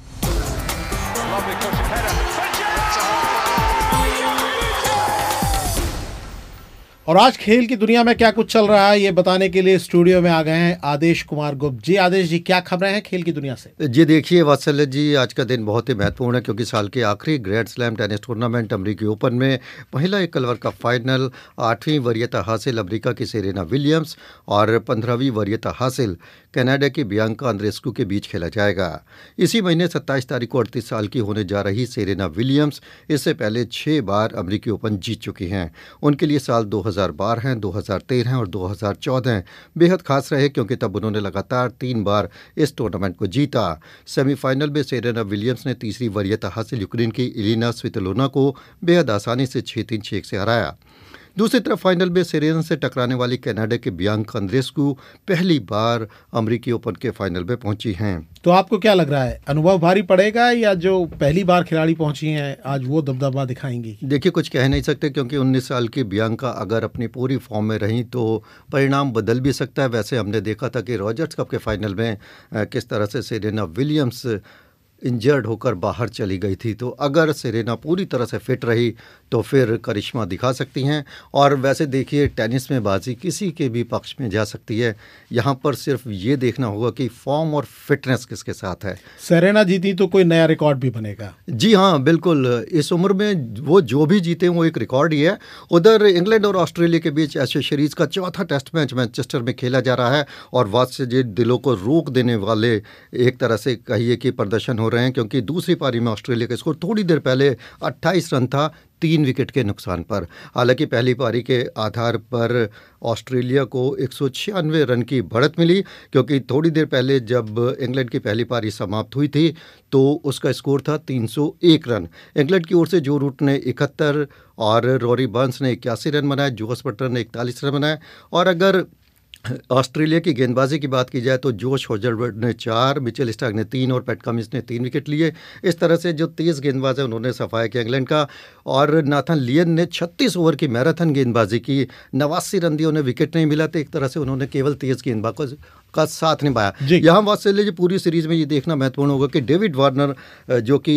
Speaker 1: और आज खेल की दुनिया में क्या कुछ चल रहा है ये बताने के लिए स्टूडियो में आ गए हैं आदेश कुमार गुप्त जी। आदेश जी, क्या खबरें हैं खेल की दुनिया से?
Speaker 15: जी देखिए वात्सल्य जी, आज का दिन बहुत ही महत्वपूर्ण है क्योंकि साल के आखिरी ग्रैंड स्लैम टेनिस टूर्नामेंट अमेरिकी ओपन में महिला एकल वर्ग का फाइनल आठवीं वरीयता हासिल अमेरिका की सेरेना विलियम्स और पंद्रहवीं वरीयता हासिल कनाडा की बियांका अंद्रेस्कू के बीच खेला जाएगा। इसी महीने सत्ताईस तारीख को अड़तीस साल की होने जा रही सेरेना विलियम्स इससे पहले छः बार अमेरिकी ओपन जीत चुकी हैं। उनके लिए साल दो हज़ार बारह, दो हज़ार तेरह और दो हज़ार चौदह बेहद खास रहे क्योंकि तब उन्होंने लगातार तीन बार इस टूर्नामेंट को जीता। सेमीफाइनल में सेरेना विलियम्स ने तीसरी वरीयता हासिल यूक्रेन की इलिना स्वितलोना को बेहद आसानी से छः तीन छः से हराया। दूसरी तरफ फाइनल में सेरेना से टकराने वाली कनाडा के बियांका अंद्रेस्कू पहली बार अमेरिकी ओपन के फाइनल में पहुंची हैं।
Speaker 1: तो आपको क्या लग रहा है, अनुभव भारी पड़ेगा या जो पहली बार खिलाड़ी पहुंची हैं आज वो दबदबा दिखाएंगी?
Speaker 15: देखिए, कुछ कह नहीं सकते क्योंकि उन्नीस साल की बियांका अगर अपनी पूरी फॉर्म में रही तो परिणाम बदल भी सकता है। वैसे हमने देखा था कि रॉजर्स कप के फाइनल में किस तरह से सेरेना विलियम्स इंजर्ड होकर बाहर चली गई थी। तो अगर सेरेना पूरी तरह से फिट रही तो फिर करिश्मा दिखा सकती हैं। और वैसे देखिए, टेनिस में बाजी किसी के भी पक्ष में जा सकती है। यहाँ पर सिर्फ ये देखना होगा कि फॉर्म और फिटनेस किसके साथ है।
Speaker 1: सेरेना जीती तो कोई नया रिकॉर्ड भी बनेगा।
Speaker 15: जी हाँ, बिल्कुल। इस उम्र में वो जो भी जीते वो एक रिकॉर्ड ही है। उधर इंग्लैंड और ऑस्ट्रेलिया के बीच एशेज सीरीज का चौथा टेस्ट मैच मैनचेस्टर में खेला जा रहा है और वात्सल्य दिलों को रोक देने वाले एक तरह से कहिए कि प्रदर्शन हो रहे हैं क्योंकि दूसरी पारी में ऑस्ट्रेलिया का स्कोर थोड़ी देर पहले अट्ठाईस रन था, तीन विकेट के नुकसान पर। हालांकि पहली पारी के आधार पर ऑस्ट्रेलिया को एक सौ छियानवे रन की बढ़त मिली क्योंकि थोड़ी देर पहले जब इंग्लैंड की पहली पारी समाप्त हुई थी तो उसका स्कोर था तीन सौ एक रन। इंग्लैंड की ओर से जो रूट ने इकहत्तर और रोरी बर्न्स ने इक्यासी रन बनाए, जोस बटलर ने इकतालीस रन बनाए। और अगर ऑस्ट्रेलिया की गेंदबाजी की बात की जाए तो जोश होजलवुड ने चार, मिचेल स्टार्क ने तीन और पैट कमिंस ने तीन विकेट लिए। इस तरह से जो तेज़ गेंदबाज है उन्होंने सफाया किया इंग्लैंड का। और नाथन लियन ने छत्तीस ओवर की मैराथन गेंदबाजी की, नवासी रन दिए, उन्हें विकेट नहीं मिला। तो एक तरह से उन्होंने केवल तेज़ गेंदबाज का साथ निभाया। यहाँ वात्सल्य जी पूरी सीरीज़ में ये देखना महत्वपूर्ण होगा कि डेविड वार्नर जो कि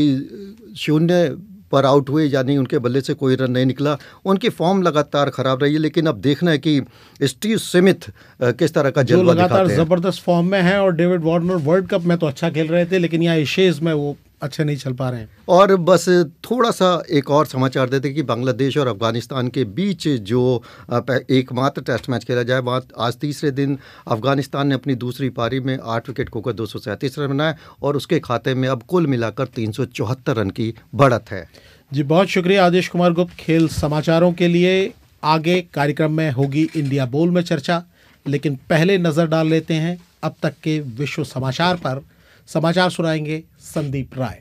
Speaker 15: शून्य पर आउट हुए, यानी उनके बल्ले से कोई रन नहीं निकला, उनकी फॉर्म लगातार खराब रही है। लेकिन अब देखना है कि स्टीव स्मिथ किस तरह का जलवा दिखाते हैं।
Speaker 1: लगातार जबरदस्त फॉर्म में है और डेविड वार्नर वर्ल्ड कप में तो अच्छा खेल रहे थे लेकिन यहाँ एशियाज में वो अच्छे नहीं चल पा रहे हैं।
Speaker 15: और बस थोड़ा सा एक और समाचार देते कि बांग्लादेश और अफगानिस्तान के बीच जो एकमात्र टेस्ट मैच खेला जाए, वहाँ आज तीसरे दिन अफगानिस्तान ने अपनी दूसरी पारी में आठ विकेट खोकर दो सौ सैंतीस रन बनाए और उसके खाते में अब कुल मिलाकर तीन सौ चौहत्तर रन की बढ़त है।
Speaker 1: जी बहुत शुक्रिया आदेश कुमार गुप्त खेल समाचारों के लिए। आगे कार्यक्रम में होगी इंडिया बोल में चर्चा, लेकिन पहले नजर डाल लेते हैं अब तक के विश्व समाचार पर। समाचार सुनाएंगे संदीप राय।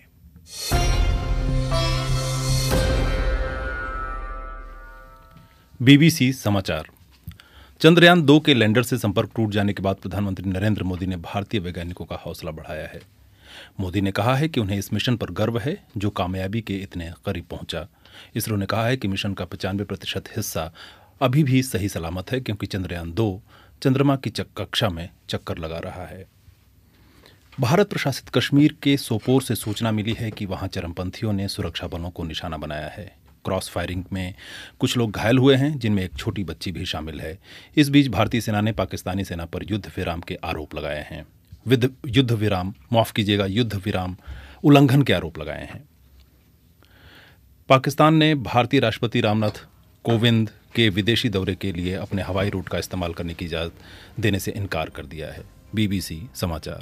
Speaker 4: बीबीसी समाचार। चंद्रयान दो के लैंडर से संपर्क टूट जाने के बाद प्रधानमंत्री नरेंद्र मोदी ने भारतीय वैज्ञानिकों का हौसला बढ़ाया है। मोदी ने कहा है कि उन्हें इस मिशन पर गर्व है जो कामयाबी के इतने करीब पहुंचा। इसरो ने कहा है कि मिशन का पचानवे प्रतिशत हिस्सा अभी भी सही सलामत है क्योंकि चंद्रयान दो चंद्रमा की कक्षा में चक्कर लगा रहा है। भारत प्रशासित कश्मीर के सोपोर से सूचना मिली है कि वहां चरमपंथियों ने सुरक्षा बलों को निशाना बनाया है। क्रॉस फायरिंग में कुछ लोग घायल हुए हैं, जिनमें एक छोटी बच्ची भी शामिल है। इस बीच भारतीय सेना ने पाकिस्तानी सेना पर युद्ध विराम के आरोप लगाए हैं। विद युद्ध विराम माफ कीजिएगा युद्ध विराम उल्लंघन के आरोप लगाए हैं। पाकिस्तान ने भारतीय राष्ट्रपति रामनाथ कोविंद के विदेशी दौरे के लिए अपने हवाई रूट का इस्तेमाल करने की इजाज़त देने से इनकार कर दिया है। बीबीसी समाचार।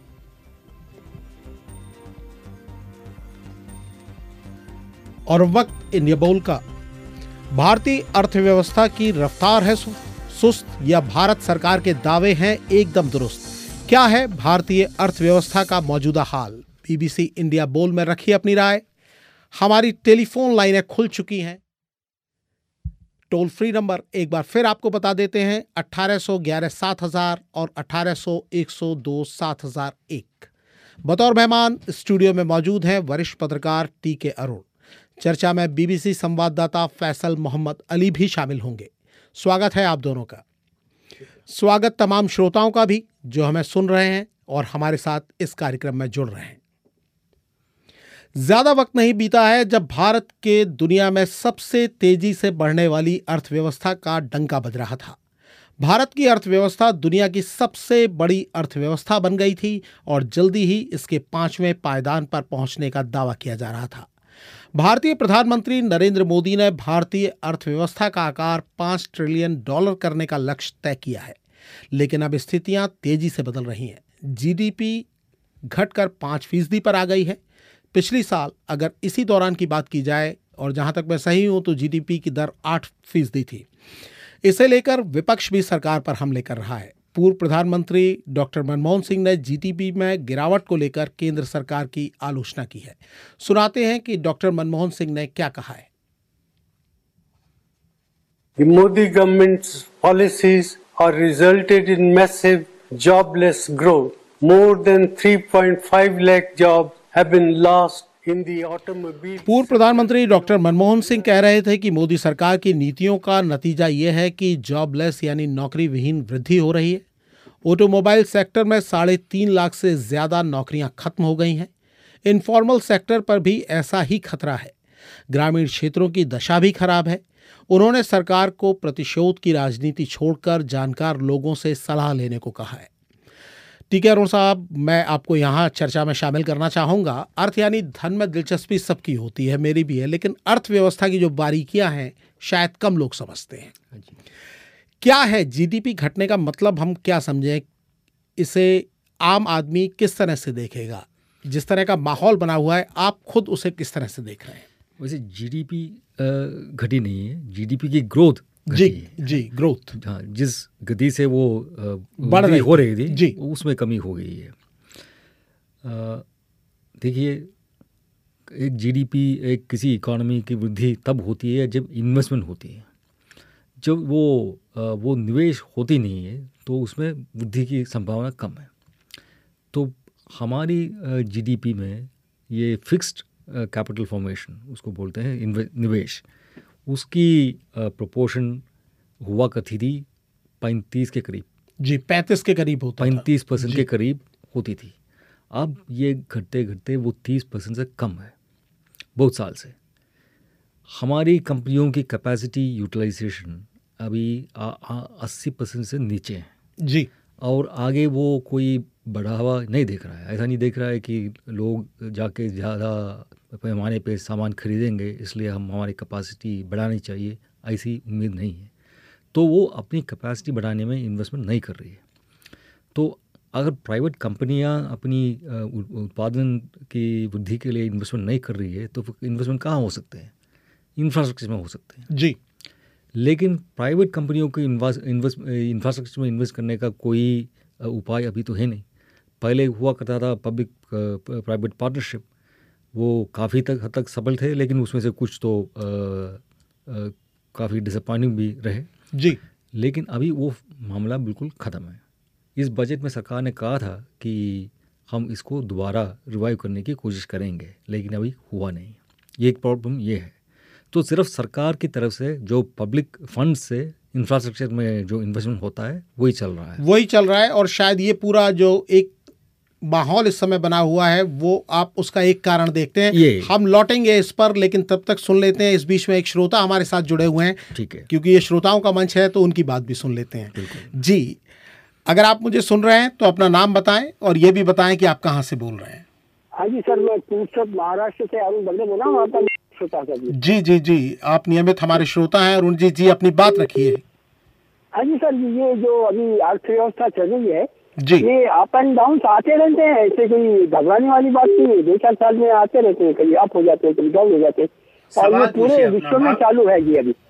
Speaker 1: और वक्त इंडिया बोल का। भारतीय अर्थव्यवस्था की रफ्तार है सुस्त या भारत सरकार के दावे हैं एकदम दुरुस्त? क्या है भारतीय अर्थव्यवस्था का मौजूदा हाल? बीबीसी इंडिया बोल में रखिए अपनी राय। हमारी टेलीफोन लाइनें खुल चुकी हैं। टोल फ्री नंबर एक बार फिर आपको बता देते हैं, अठारह सौ ग्यारह सात हजार और अठारह सौ एक सौ दो सात हजार एक। बतौर मेहमान स्टूडियो में मौजूद हैं वरिष्ठ पत्रकार टी के अरुण। चर्चा में बीबीसी संवाददाता फैसल मोहम्मद अली भी शामिल होंगे। स्वागत है आप दोनों का। स्वागत तमाम श्रोताओं का भी जो हमें सुन रहे हैं और हमारे साथ इस कार्यक्रम में जुड़ रहे हैं। ज्यादा वक्त नहीं बीता है जब भारत के दुनिया में सबसे तेजी से बढ़ने वाली अर्थव्यवस्था का डंका बज रहा था। भारत की अर्थव्यवस्था दुनिया की सबसे बड़ी अर्थव्यवस्था बन गई थी और जल्दी ही इसके पांचवें पायदान पर पहुंचने का दावा किया जा रहा था। भारतीय प्रधानमंत्री नरेंद्र मोदी ने भारतीय अर्थव्यवस्था का आकार पांच ट्रिलियन डॉलर करने का लक्ष्य तय किया है, लेकिन अब स्थितियां तेजी से बदल रही हैं। जीडीपी घटकर पांच फीसदी पर आ गई है। पिछली साल अगर इसी दौरान की बात की जाए और जहां तक मैं सही हूं तो जीडीपी की दर आठ फीसदी थी। इसे लेकर विपक्ष भी सरकार पर हमले कर रहा है। पूर्व प्रधानमंत्री डॉक्टर मनमोहन सिंह ने जीडीपी में गिरावट को लेकर केंद्र सरकार की आलोचना की है। सुनाते हैं कि डॉक्टर मनमोहन सिंह ने क्या कहा है।
Speaker 16: The Modi government's policies are resulted in massive jobless growth. More than three point five lakh jobs have been lost in the automobile.
Speaker 1: पूर्व प्रधानमंत्री डॉक्टर मनमोहन सिंह कह रहे थे कि मोदी सरकार की नीतियों का नतीजा ये है कि जॉबलेस यानी नौकरी विहीन वृद्धि हो रही है। ऑटोमोबाइल सेक्टर में साढ़े तीन लाख से ज्यादा नौकरियां खत्म हो गई हैं। इनफॉर्मल सेक्टर पर भी ऐसा ही खतरा है। ग्रामीण क्षेत्रों की दशा भी खराब है। उन्होंने सरकार को प्रतिशोध की राजनीति छोड़कर जानकार लोगों से सलाह लेने को कहा है। टीके अरुण साहब, मैं आपको यहाँ चर्चा में शामिल करना चाहूँगा। अर्थ यानी धन में दिलचस्पी सबकी होती है, मेरी भी है, लेकिन अर्थव्यवस्था की जो बारीकियां हैं शायद कम लोग समझते हैं। क्या है जीडीपी घटने का मतलब? हम क्या समझें? इसे आम आदमी किस तरह से देखेगा? जिस तरह का माहौल बना हुआ है, आप खुद उसे किस तरह से देख रहे हैं?
Speaker 17: वैसे जीडीपी घटी नहीं है, जीडीपी की ग्रोथ
Speaker 1: जी जी ग्रोथ,
Speaker 17: हाँ, जिस गति से वो बढ़ रही हो रही थी
Speaker 1: जी,
Speaker 17: उसमें कमी हो गई है। देखिए, एक जीडीपी, एक किसी इकोनॉमी की वृद्धि तब होती है जब इन्वेस्टमेंट होती है। जब वो वो निवेश होती नहीं है तो उसमें वृद्धि की संभावना कम है। तो हमारी जीडीपी में ये फिक्स्ड कैपिटल फॉर्मेशन, उसको बोलते हैं निवेश, उसकी प्रोपोर्शन हुआ करती थी पैंतीस के करीब
Speaker 1: जी, पैंतीस के करीब होता
Speaker 17: पैंतीस परसेंट के करीब होती थी। अब ये घटते घटते वो तीस परसेंट से कम है बहुत साल से। हमारी कंपनियों की कैपेसिटी यूटिलाइजेशन अभी अस्सी परसेंट से नीचे है
Speaker 1: जी,
Speaker 17: और आगे वो कोई बढ़ावा नहीं देख रहा है। ऐसा नहीं देख रहा है कि लोग जाके ज़्यादा पैमाने पे सामान खरीदेंगे इसलिए हम हमारी कैपेसिटी बढ़ानी चाहिए, ऐसी उम्मीद नहीं है। तो वो अपनी कैपेसिटी बढ़ाने में इन्वेस्टमेंट नहीं कर रही है। तो अगर प्राइवेट कंपनियां अपनी उत्पादन की वृद्धि के लिए इन्वेस्टमेंट नहीं कर रही है तो इन्वेस्टमेंट कहाँ हो सकते हैं? इंफ्रास्ट्रक्चर में हो सकते हैं
Speaker 1: जी।
Speaker 17: लेकिन प्राइवेट कंपनियों को इंफ्रास्ट्रक्चर में इन्वेस्ट करने का कोई उपाय अभी तो है नहीं। पहले हुआ करता था पब्लिक प्राइवेट पार्टनरशिप, वो काफ़ी तक हद तक सफल थे, लेकिन उसमें से कुछ तो काफ़ी डिसअपॉइंटिंग भी रहे
Speaker 1: जी।
Speaker 17: लेकिन अभी वो मामला बिल्कुल ख़त्म है। इस बजट में सरकार ने कहा था कि हम इसको दोबारा रिवाइव करने की कोशिश करेंगे, लेकिन अभी हुआ नहीं। ये एक प्रॉब्लम ये है। तो सिर्फ सरकार की तरफ से जो पब्लिक फंड से इंफ्रास्ट्रक्चर में जो इन्वेस्टमेंट होता है वही चल रहा है
Speaker 1: वही चल रहा है और शायद ये पूरा जो एक माहौल इस समय बना हुआ है वो आप उसका एक कारण देखते हैं। हम लौटेंगे इस पर, लेकिन तब तक सुन लेते हैं, इस बीच में एक श्रोता हमारे साथ जुड़े हुए हैं,
Speaker 17: ठीक है,
Speaker 1: क्योंकि ये श्रोताओं का मंच है तो उनकी बात भी सुन लेते हैं। जी, अगर आप मुझे सुन रहे हैं तो अपना नाम बताएं और ये भी बताएं कि आप कहाँ से बोल रहे हैं।
Speaker 18: हाँ जी सर, मैं पूर्व महाराष्ट्र से अरुण बगड़े बोल रहा हूँ, आपका श्रोता सर।
Speaker 1: जी जी जी, आप नियमित हमारे श्रोता हैं। अरुण जी जी अपनी बात रखिए।
Speaker 18: हाँ जी सर, ये जो अभी अर्थव्यवस्था चल रही है
Speaker 1: जी,
Speaker 18: ये अप एंड डाउन आते रहते हैं, ऐसे कोई घबराने वाली बात नहीं है। दो चार साल में आते रहते हैं, कभी अप हो जाते हैं, कभी डाउन हो जाते हैं, और ये पूरे विश्व में चालू है जी। अभी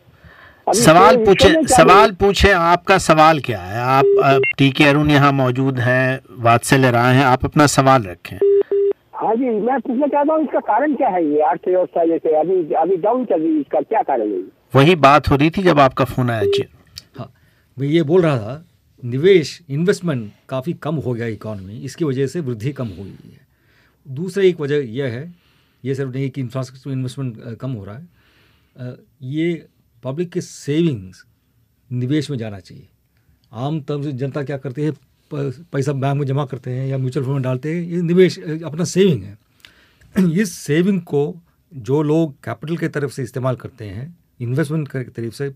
Speaker 11: सवाल पूछे सवाल पूछे आपका सवाल क्या है? आप टी के अरुण यहाँ मौजूद हैं, वात्सल्य राय हैं, आप अपना सवाल रखें।
Speaker 18: हाँ जी, मैं पूछना चाहता हूँ इसका कारण क्या है? ये अर्थव्यवस्था जैसे अभी अभी डाउन चल रही है, इसका क्या कारण है?
Speaker 11: वही बात हो रही थी जब आपका फोन आया जी।
Speaker 17: हाँ, मैं ये बोल रहा था, निवेश इन्वेस्टमेंट काफ़ी कम हो गया इकॉनमी, इसकी वजह से वृद्धि कम हुई है। दूसरी एक वजह यह है, ये सिर्फ नहीं कि इंफ्रास्ट्रक्चर इन्वेस्टमेंट कम हो रहा है, ये पब्लिक के सेविंग्स निवेश में जाना चाहिए। आम तौर से जनता क्या करती है, पैसा बैंक में जमा करते हैं या म्यूचुअल फंड में डालते हैं, ये निवेश अपना सेविंग है। इस सेविंग को जो लोग कैपिटल के तरफ से इस्तेमाल करते हैं, इन्वेस्टमेंट की तरफ से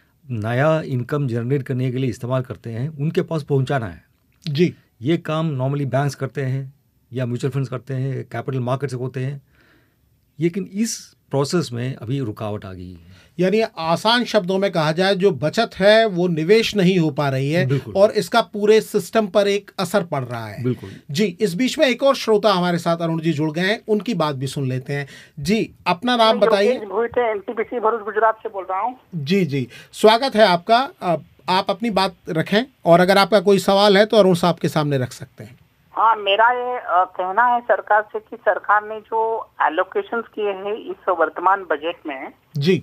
Speaker 17: नया इनकम जनरेट करने के लिए इस्तेमाल करते हैं, उनके पास पहुंचाना है
Speaker 1: जी।
Speaker 17: ये काम नॉर्मली बैंक्स करते हैं या म्यूचुअल फंड्स करते हैं, कैपिटल मार्केट से होते हैं, लेकिन इस प्रोसेस में अभी रुकावट आ गई है।
Speaker 1: यानी आसान शब्दों में कहा जाए, जो बचत है वो निवेश नहीं हो पा रही है और इसका पूरे सिस्टम पर एक असर पड़ रहा है।
Speaker 17: बिल्कुल
Speaker 1: जी। इस बीच में एक और श्रोता हमारे साथ अरुण जी जुड़ गए हैं, उनकी बात भी सुन लेते हैं। जी, अपना नाम बताइए।
Speaker 18: एनटीपीसी भरूच गुजरात से बोल रहा हूँ।
Speaker 1: जी जी, स्वागत है आपका। आप अपनी बात रखें और अगर आपका कोई सवाल है तो अरुण साहब के सामने रख सकते हैं।
Speaker 19: हाँ, मेरा ये कहना है सरकार से कि सरकार ने जो एलोकेशंस किए हैं इस वर्तमान बजट में
Speaker 1: जी,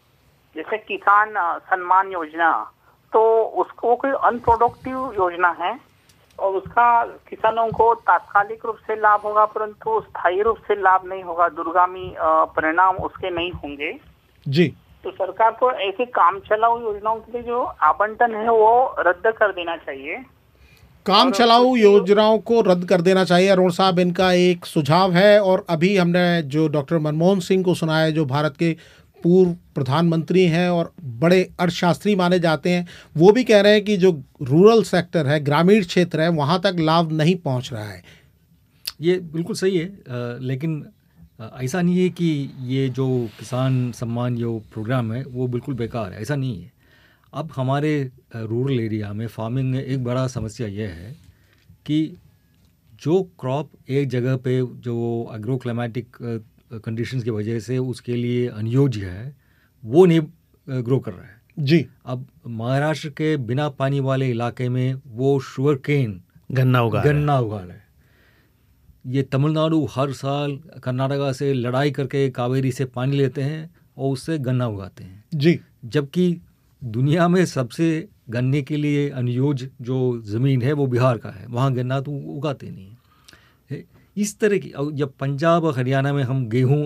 Speaker 19: जैसे किसान सम्मान योजना, तो उसको कोई अनप्रोडक्टिव योजना है और उसका किसानों को तात्कालिक रूप से लाभ होगा परंतु स्थायी रूप से लाभ नहीं होगा, दूरगामी परिणाम उसके नहीं होंगे
Speaker 1: जी।
Speaker 19: तो सरकार को ऐसे काम चलाऊ योजनाओं के लिए जो आवंटन है वो रद्द कर देना चाहिए।
Speaker 1: काम चलाऊ योजनाओं को रद्द कर देना चाहिए, अरुण साहब, इनका एक सुझाव है। और अभी हमने जो डॉक्टर मनमोहन सिंह को सुना है, जो भारत के पूर्व प्रधानमंत्री हैं और बड़े अर्थशास्त्री माने जाते हैं, वो भी कह रहे हैं कि जो रूरल सेक्टर है, ग्रामीण क्षेत्र है, वहाँ तक लाभ नहीं पहुँच रहा है।
Speaker 17: ये बिल्कुल सही है, आ, लेकिन ऐसा नहीं है कि ये जो किसान सम्मान जो प्रोग्राम है वो बिल्कुल बेकार है, ऐसा नहीं है। अब हमारे रूरल एरिया में फार्मिंग में एक बड़ा समस्या यह है कि जो क्रॉप एक जगह पे जो एग्रो क्लाइमेटिक कंडीशंस की वजह से उसके लिए अनियोज्य है वो नहीं ग्रो कर रहा है
Speaker 1: जी।
Speaker 17: अब महाराष्ट्र के बिना पानी वाले इलाके में वो शुगर केन
Speaker 11: गन्ना उगा
Speaker 17: गन्ना उगा रहा है। ये तमिलनाडु हर साल कर्नाटका से लड़ाई करके कावेरी से पानी लेते हैं और उससे गन्ना उगाते हैं
Speaker 1: जी।
Speaker 17: जबकि दुनिया में सबसे गन्ने के लिए अनुयोज्य जो ज़मीन है वो बिहार का है, वहाँ गन्ना तो उगाते नहीं है। इस तरह की जब पंजाब और हरियाणा में हम गेहूँ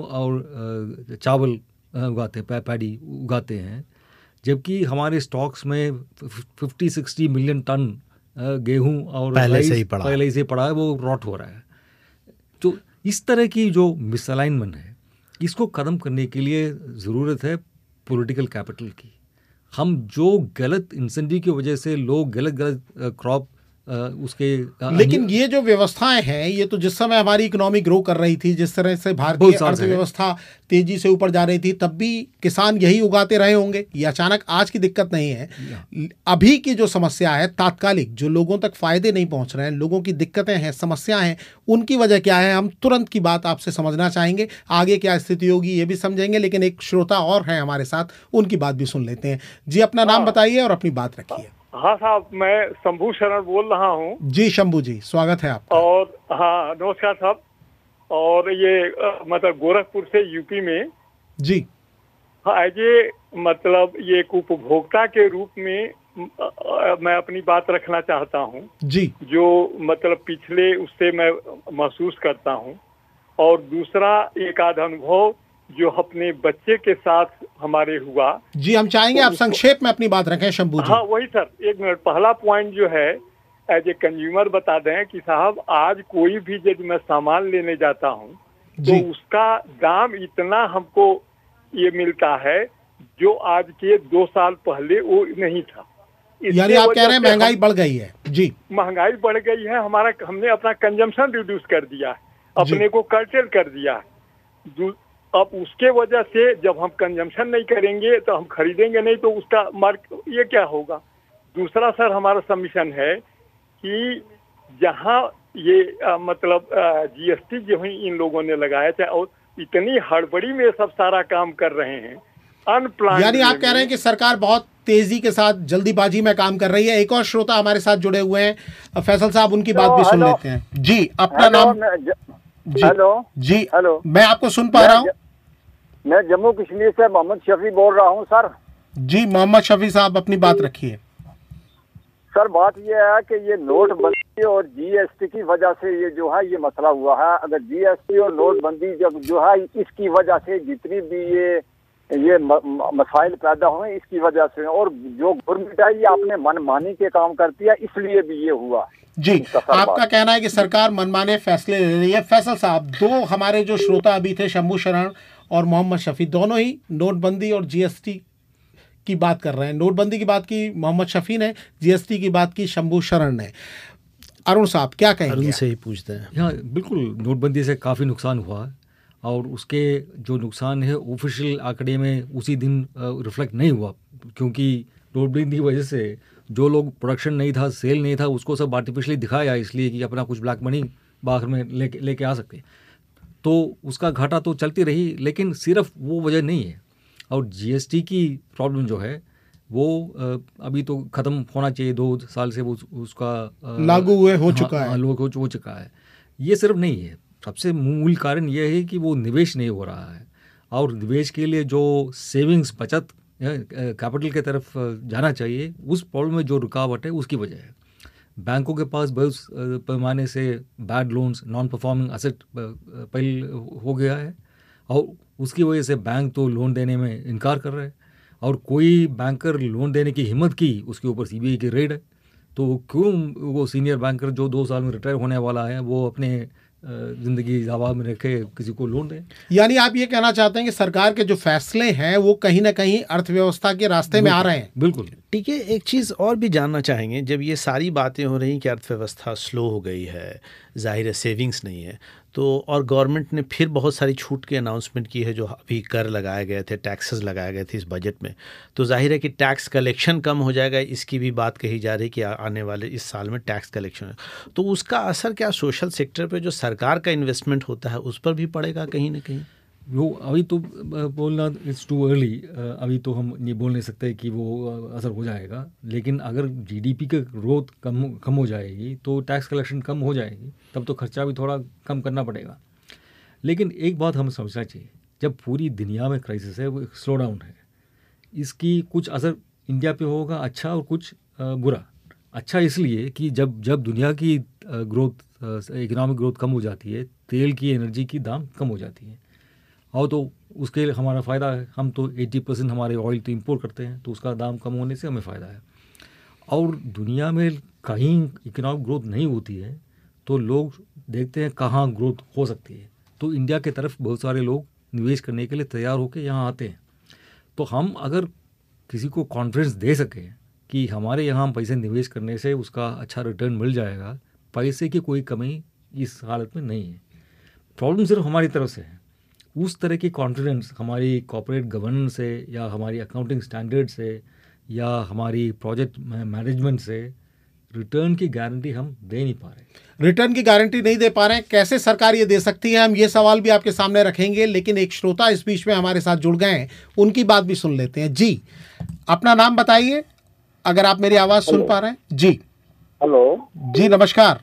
Speaker 17: और चावल उगाते हैं, पैडी उगाते हैं, जबकि हमारे स्टॉक्स में फिफ्टी सिक्सटी मिलियन टन गेहूँ और
Speaker 11: पहले से ही पड़ा
Speaker 17: पहले से पड़ा है, वो रॉट हो रहा है। तो इस तरह की जो मिसअलाइनमेंट है, इसको ख़त्म करने के लिए ज़रूरत है पॉलिटिकल कैपिटल की। हम जो गलत इंसेंटिव की वजह से लोग गलत गलत क्रॉप उसके
Speaker 1: लेकिन ये जो व्यवस्थाएं हैं, ये तो जिस समय हमारी इकोनॉमी ग्रो कर रही थी, जिस तरह से भारतीय अर्थव्यवस्था तेजी से ऊपर जा रही थी, तब भी किसान यही उगाते रहे होंगे। ये अचानक आज की दिक्कत नहीं है। अभी की जो समस्या है तात्कालिक, जो लोगों तक फायदे नहीं पहुंच रहे हैं, लोगों की दिक्कतें हैं, समस्याएं हैं, उनकी वजह क्या है, हम तुरंत की बात आपसे समझना चाहेंगे। आगे क्या स्थिति होगी ये भी समझेंगे, लेकिन एक श्रोता और है हमारे साथ, उनकी बात भी सुन लेते हैं। जी, अपना नाम बताइए और अपनी बात रखिए।
Speaker 20: हाँ साहब, मैं शंभू शरण बोल रहा हूँ।
Speaker 1: जी शंभू जी, स्वागत है आपका।
Speaker 20: और हाँ, नमस्कार साहब। और ये आ, मतलब गोरखपुर से यूपी में
Speaker 1: जी।
Speaker 20: हाँ, ये मतलब ये एक उपभोक्ता के रूप में आ, आ, मैं अपनी बात रखना चाहता हूँ
Speaker 1: जी।
Speaker 20: जो मतलब पिछले उससे मैं महसूस करता हूँ। और दूसरा एक आध अनुभव जो अपने बच्चे के साथ हमारे हुआ।
Speaker 1: जी, हम चाहेंगे आप संक्षेप में अपनी बात रखें शंभू जी।
Speaker 20: हाँ वही सर, एक मिनट। पहला पॉइंट जो है एज ए कंज्यूमर बता दें कि साहब आज कोई भी यदि मैं सामान लेने जाता हूँ तो उसका दाम इतना हमको ये मिलता है जो आज के दो साल पहले वो नहीं था।
Speaker 1: यानी आप कह रहे हैं महंगाई बढ़ गई है? जी,
Speaker 20: महंगाई बढ़ गई है, हमारा हमने अपना कंजम्पशन रिड्यूस कर दिया है, अपने को कर्टेल कर दिया है। अब उसके वजह से जब हम कंजम्पशन नहीं करेंगे तो हम खरीदेंगे नहीं, तो उसका मार्क ये क्या होगा। दूसरा सर हमारा सबमिशन है कि जहाँ ये आ, मतलब जीएसटी जो है इन लोगों ने लगाया था और इतनी हड़बड़ी में सब सारा काम कर रहे हैं, अनप्लान।
Speaker 1: यानी आप कह रहे हैं कि सरकार बहुत तेजी के साथ जल्दीबाजी में काम कर रही है। एक और श्रोता हमारे साथ जुड़े हुए हैं, फैसल साहब, उनकी बात भी सुन लेते हैं। जी, अपना नाम?
Speaker 21: हेलो
Speaker 1: जी,
Speaker 21: हेलो,
Speaker 1: मैं आपको सुन पा रहा हूँ।
Speaker 21: मैं जम्मू कश्मीर से मोहम्मद शफी बोल रहा हूँ सर।
Speaker 1: जी मोहम्मद शफी साहब, अपनी बात रखिए।
Speaker 21: सर बात यह है कि ये नोटबंदी और जीएसटी की वजह से ये जो है ये मसला हुआ है। अगर जीएसटी और नोटबंदी जब जो है इसकी वजह से जितनी भी ये ये मसाइल पैदा हुए इसकी वजह से, और जो गवर्नमेंट है ये अपने मनमानी के काम करती है, इसलिए भी ये हुआ।
Speaker 1: जी, आपका कहना है कि सरकार मनमाने फैसले ले रही है। फैसल साहब, दो हमारे जो श्रोता अभी थे, शंभू शरण और मोहम्मद शफी, दोनों ही नोटबंदी और जीएसटी की बात कर रहे हैं। नोटबंदी की बात की मोहम्मद शफी ने, जीएसटी की बात की शंभू शरण ने। अरुण साहब क्या कहेंगे?
Speaker 17: अरुण से ही पूछते हैं। हाँ बिल्कुल, नोटबंदी से काफ़ी नुकसान हुआ और उसके जो नुकसान है ऑफिशियल आंकड़े में उसी दिन रिफ्लेक्ट नहीं हुआ, क्योंकि नोटबंदी की वजह से जो लोग प्रोडक्शन नहीं था, सेल नहीं था, उसको सब आर्टिफिशियली दिखाया इसलिए कि अपना कुछ ब्लैक मनी बाहर में लेके लेके आ सकते, तो उसका घाटा तो चलती रही, लेकिन सिर्फ वो वजह नहीं है। और जीएसटी की प्रॉब्लम जो है वो अभी तो ख़त्म होना चाहिए, दो साल से वो उसका
Speaker 1: लागू हुए हो
Speaker 17: हाँ,
Speaker 1: चुका है
Speaker 17: लागू हो चुका है। ये सिर्फ नहीं है, सबसे मूल कारण यह है कि वो निवेश नहीं हो रहा है, और निवेश के लिए जो सेविंग्स, बचत, कैपिटल की तरफ जाना चाहिए, उस प्रॉब्लम में जो रुकावट है उसकी वजह है। बैंकों के पास बहुत पैमाने से bad loans, non performing asset पहले हो गया है, और उसकी वजह से बैंक तो लोन देने में इनकार कर रहे हैं, और कोई बैंकर लोन देने की हिम्मत की, उसके ऊपर सीबीआई की रेड है। तो क्यों वो सीनियर बैंकर जो दो साल में रिटायर होने वाला है वो अपने जिंदगी दावा में रखे किसी को लोन दे?
Speaker 1: यानी आप ये कहना चाहते हैं कि सरकार के जो फैसले हैं वो कहीं ना कहीं अर्थव्यवस्था के रास्ते में आ रहे हैं?
Speaker 17: बिल्कुल।
Speaker 11: ठीक है, एक चीज़ और भी जानना चाहेंगे, जब ये सारी बातें हो रही कि अर्थव्यवस्था स्लो हो गई है, जाहिर है सेविंग्स नहीं है, तो और गवर्नमेंट ने फिर बहुत सारी छूट की अनाउंसमेंट की है, जो अभी कर लगाए गए थे, टैक्सेस लगाए गए थे इस बजट में, तो जाहिर है कि टैक्स कलेक्शन कम हो जाएगा, इसकी भी बात कही जा रही है कि आने वाले इस साल में टैक्स कलेक्शन, तो उसका असर क्या सोशल सेक्टर पे जो सरकार का इन्वेस्टमेंट होता है उस पर भी पड़ेगा कहीं ना कहीं?
Speaker 17: वो अभी तो बोलना इट्स टू अर्ली, अभी तो हम ये बोल नहीं सकते कि वो असर हो जाएगा, लेकिन अगर जीडीपी का ग्रोथ कम कम हो जाएगी तो टैक्स कलेक्शन कम हो जाएगी, तब तो खर्चा भी थोड़ा कम करना पड़ेगा। लेकिन एक बात हमें समझना चाहिए, जब पूरी दुनिया में क्राइसिस है, वो एक स्लो डाउन है, इसकी कुछ असर इंडिया पे होगा, अच्छा और कुछ बुरा। अच्छा इसलिए कि जब जब दुनिया की ग्रोथ, इकोनॉमिक ग्रोथ कम हो जाती है, तेल की, एनर्जी की दाम कम हो जाती है, और तो उसके लिए हमारा फ़ायदा है। हम तो अस्सी परसेंट हमारे ऑयल तो इंपोर्ट करते हैं, तो उसका दाम कम होने से हमें फ़ायदा है। और दुनिया में कहीं इकोनॉमिक ग्रोथ नहीं होती है तो लोग देखते हैं कहाँ ग्रोथ हो सकती है, तो इंडिया की तरफ बहुत सारे लोग निवेश करने के लिए तैयार होकर यहाँ आते हैं। तो हम अगर किसी को कॉन्फिडेंस दे सकें कि हमारे यहाँ पैसे निवेश करने से उसका अच्छा रिटर्न मिल जाएगा, पैसे की कोई कमी इस हालत में नहीं है। प्रॉब्लम सिर्फ हमारी तरफ से है। उस तरह की कॉन्फिडेंस हमारी कॉर्पोरेट गवर्नेंस से, या हमारी अकाउंटिंग स्टैंडर्ड से, या हमारी प्रोजेक्ट मैनेजमेंट से रिटर्न की गारंटी हम दे नहीं पा रहे।
Speaker 1: रिटर्न की गारंटी नहीं दे पा रहे हैं, कैसे सरकार ये दे सकती है? हम ये सवाल भी आपके सामने रखेंगे, लेकिन एक श्रोता इस बीच में हमारे साथ जुड़ गए हैं, उनकी बात भी सुन लेते हैं। जी, अपना नाम बताइए अगर आप मेरी आवाज़ सुन पा रहे हैं। जी
Speaker 22: हेलो। जी
Speaker 1: नमस्कार।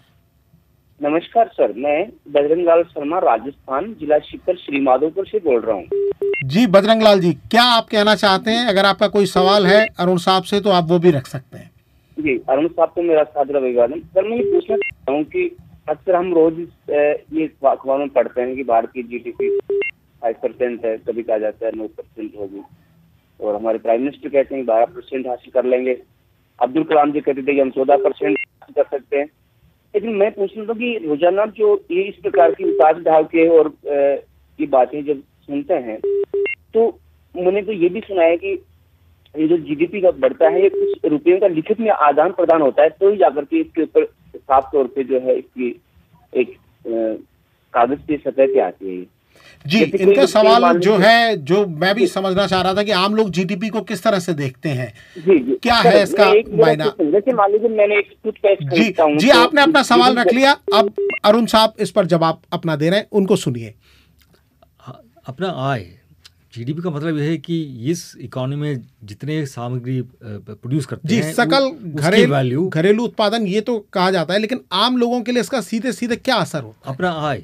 Speaker 22: नमस्कार सर, मैं बजरंग लाल शर्मा राजस्थान जिला शिकर श्री माधोपुर से बोल रहा हूँ।
Speaker 1: जी बजरंग लाल जी, क्या आप कहना चाहते हैं? अगर आपका कोई सवाल है अरुण साहब से तो आप वो भी रख सकते हैं।
Speaker 22: जी, अरुण साहब तो मेरा साथ रविवादन। सर मैं ये पूछना चाहता हूँ कि अक्सर हम रोज ये अखबार में पढ़ते हैं कि भारत की जीडीपी फाइव परसेंट है, कभी कहा जाता है नौ परसेंट होगी, और हमारे प्राइम मिनिस्टर कहते हैं बारह परसेंट हासिल कर लेंगे। अब्दुल कलाम जी कहते थे कि हम चौदह परसेंट हासिल कर सकते हैं। लेकिन मैं पूछ रहा था कि रोजाना जो ये इस प्रकार की उतार चढ़ाव के और ये बातें जब सुनते हैं तो मैंने तो ये भी सुना है कि ये जो जीडीपी का बढ़ता है ये कुछ रुपयों का लिखित में आदान प्रदान होता है तो ही जाकर के इसके ऊपर साफ तौर पे जो है इसकी एक कागज की सतह पे आती है।
Speaker 1: जी, इनका सवाल जो है, जो मैं भी समझना चाह रहा था कि आम लोग जीडीपी को किस तरह से देखते हैं,
Speaker 22: जी, जी,
Speaker 1: क्या है इसका मायना?
Speaker 22: जैसे मान लीजिए मैंने एक टूथपेस्ट खरीदता हूं,
Speaker 1: जी,
Speaker 22: तो
Speaker 1: आपने अपना सवाल रख लिया, अब अरुण साहब इस पर जवाब अपना दे रहे हैं, उनको सुनिए।
Speaker 17: अपना आय, जीडीपी का मतलब यह है कि इस इकोनॉमी में जितने सामग्री प्रोड्यूस करते
Speaker 1: जी,
Speaker 17: हैं,
Speaker 1: सकल घरेलू घरेलू उत्पादन ये तो कहा जाता है, लेकिन आम लोगों के लिए इसका सीधे सीधे क्या असर होता है?
Speaker 17: अपना आय,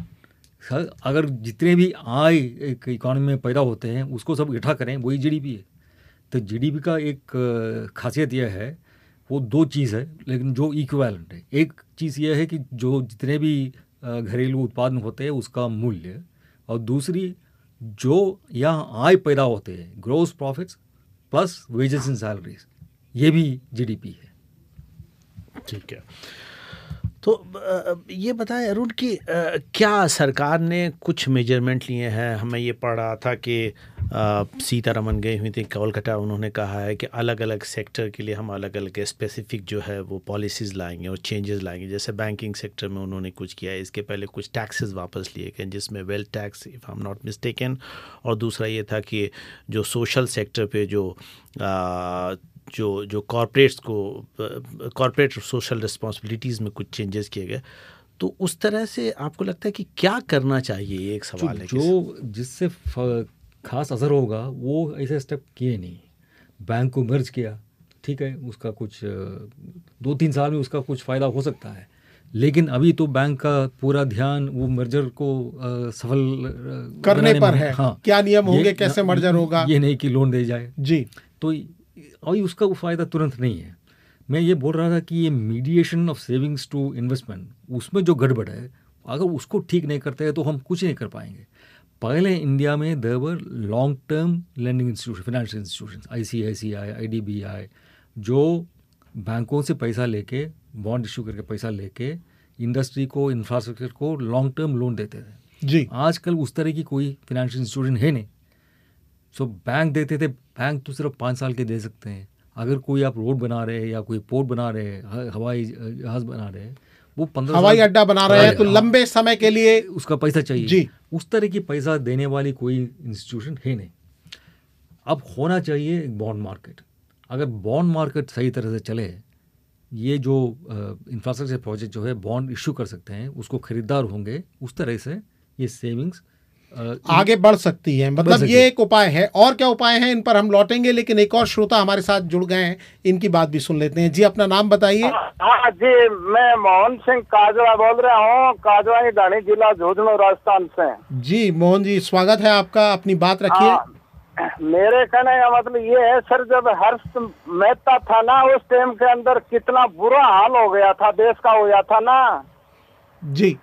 Speaker 17: अगर जितने भी आय एक इकोनॉमी में पैदा होते हैं उसको सब इकट्ठा करें, वही जीडीपी है। तो जीडीपी का एक खासियत यह है, वो दो चीज़ है लेकिन जो इक्विवेलेंट है। एक चीज़ यह है कि जो जितने भी घरेलू उत्पादन होते हैं उसका मूल्य, और दूसरी जो यहाँ आय पैदा होते हैं, gross profits plus wages and salaries, ये भी जीडीपी है।
Speaker 11: ठीक है, तो ये बताएं अरुण कि क्या सरकार ने कुछ मेजरमेंट लिए हैं? हमें ये पढ़ रहा था कि सीतारमन गई हुई थी कोलकाता, उन्होंने कहा है कि अलग अलग सेक्टर के लिए हम अलग अलग स्पेसिफिक जो है वो पॉलिसीज़ लाएंगे और चेंजेस लाएंगे। जैसे बैंकिंग सेक्टर में उन्होंने कुछ किया है, इसके पहले कुछ टैक्सेस वापस लिए गए जिसमें wealth tax if I am not mistaken, और दूसरा ये था कि जो सोशल सेक्टर पे जो आ, जो जो कॉर्पोरेट्स को कॉर्पोरेट सोशल रिस्पॉन्सिबिलिटीज़ में कुछ चेंजेस किए गए। तो उस तरह से आपको लगता है कि क्या करना चाहिए, ये एक सवाल है।
Speaker 17: जो जिससे खास असर होगा वो ऐसे स्टेप किए नहीं। बैंक को मर्ज किया, ठीक है, उसका कुछ दो तीन साल में उसका कुछ फ़ायदा हो सकता है, लेकिन अभी तो बैंक का पूरा ध्यान वो मर्जर को सफल
Speaker 1: करने पर है। हाँ, क्या नियम होंगे, कैसे मर्जर होगा,
Speaker 17: ये नहीं कि लोन दे जाए।
Speaker 1: जी,
Speaker 17: तो अभी उसका वो फ़ायदा तुरंत नहीं है। मैं ये बोल रहा था कि ये mediation of savings to investment, उसमें जो गड़बड़ है, अगर उसको ठीक नहीं करते हैं तो हम कुछ नहीं कर पाएंगे। पहले इंडिया में there were long term lending institution, financial institution, I C I C I, I D B I, जो बैंकों से पैसा लेके, बॉन्ड इशू करके पैसा लेके इंडस्ट्री को, इंफ्रास्ट्रक्चर को लॉन्ग टर्म लोन देते थे।
Speaker 1: जी,
Speaker 17: आजकल उस तरह की कोई फाइनेंशियल इंस्टीट्यूशन है नहीं। सो बैंक देते थे, बैंक तो सिर्फ पाँच साल के दे सकते हैं। अगर कोई आप रोड बना रहे हैं या कोई पोर्ट बना रहे हैं, हवाई जहाज बना रहे हैं, वो पंद्रह
Speaker 1: हवाई अड्डा बना रहे हैं, तो लंबे समय के लिए
Speaker 17: उसका पैसा चाहिए।
Speaker 1: जी,
Speaker 17: उस तरह की पैसा देने वाली कोई इंस्टीट्यूशन है नहीं। अब होना चाहिए एक बॉन्ड मार्केट। अगर बॉन्ड मार्केट सही तरह से चले, ये जो इंफ्रास्ट्रक्चर प्रोजेक्ट जो है बॉन्ड इशू कर सकते हैं, उसको खरीदार होंगे, उस तरह से ये सेविंग्स
Speaker 1: आगे बढ़ सकती है। मतलब ये एक उपाय है। और क्या उपाय हैं, इन पर हम लौटेंगे, लेकिन एक और श्रोता हमारे साथ जुड़ गए हैं, इनकी बात भी सुन लेते हैं। जी, अपना नाम बताइए।
Speaker 5: हाँ जी, मैं मोहन सिंह काजवा बोल रहा हूँ, काजवा दानी जिला झुंझुनू राजस्थान से।
Speaker 1: जी मोहन जी, स्वागत है आपका, अपनी बात रखिए।
Speaker 5: मेरे कहने का मतलब ये है सर, जब हर्ष मेहता था ना, उस टाइम के अंदर कितना बुरा हाल हो गया था, देश का हो गया था ना
Speaker 1: जी,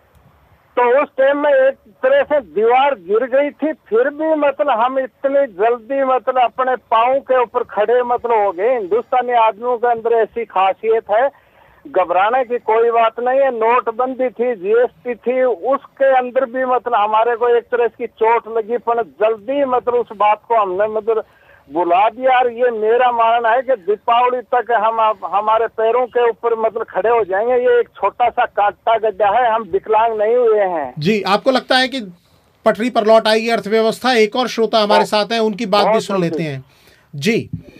Speaker 5: तो उस टाइम में एक तरह से दीवार गिर गई थी, फिर भी मतलब हम इतनी जल्दी मतलब अपने पाँव के ऊपर खड़े मतलब हो गए। हिंदुस्तानी आदमियों के अंदर ऐसी खासियत है, घबराने की कोई बात नहीं है। नोटबंदी थी, जीएसटी थी, उसके अंदर भी मतलब हमारे को एक तरह की चोट लगी, पर जल्दी मतलब उस बात को हमने मतलब बुला दिया। और ये मेरा मानना है कि दीपावली तक हम हमारे पैरों के ऊपर मतलब खड़े हो जाएंगे। ये एक छोटा सा कांटा गड्ढा है, हम विकलांग नहीं हुए हैं।
Speaker 1: जी, आपको लगता है कि पटरी पर लौट आएगी अर्थव्यवस्था? एक और श्रोता हमारे साथ हैं, उनकी बात भी सुन लेते हैं। जी,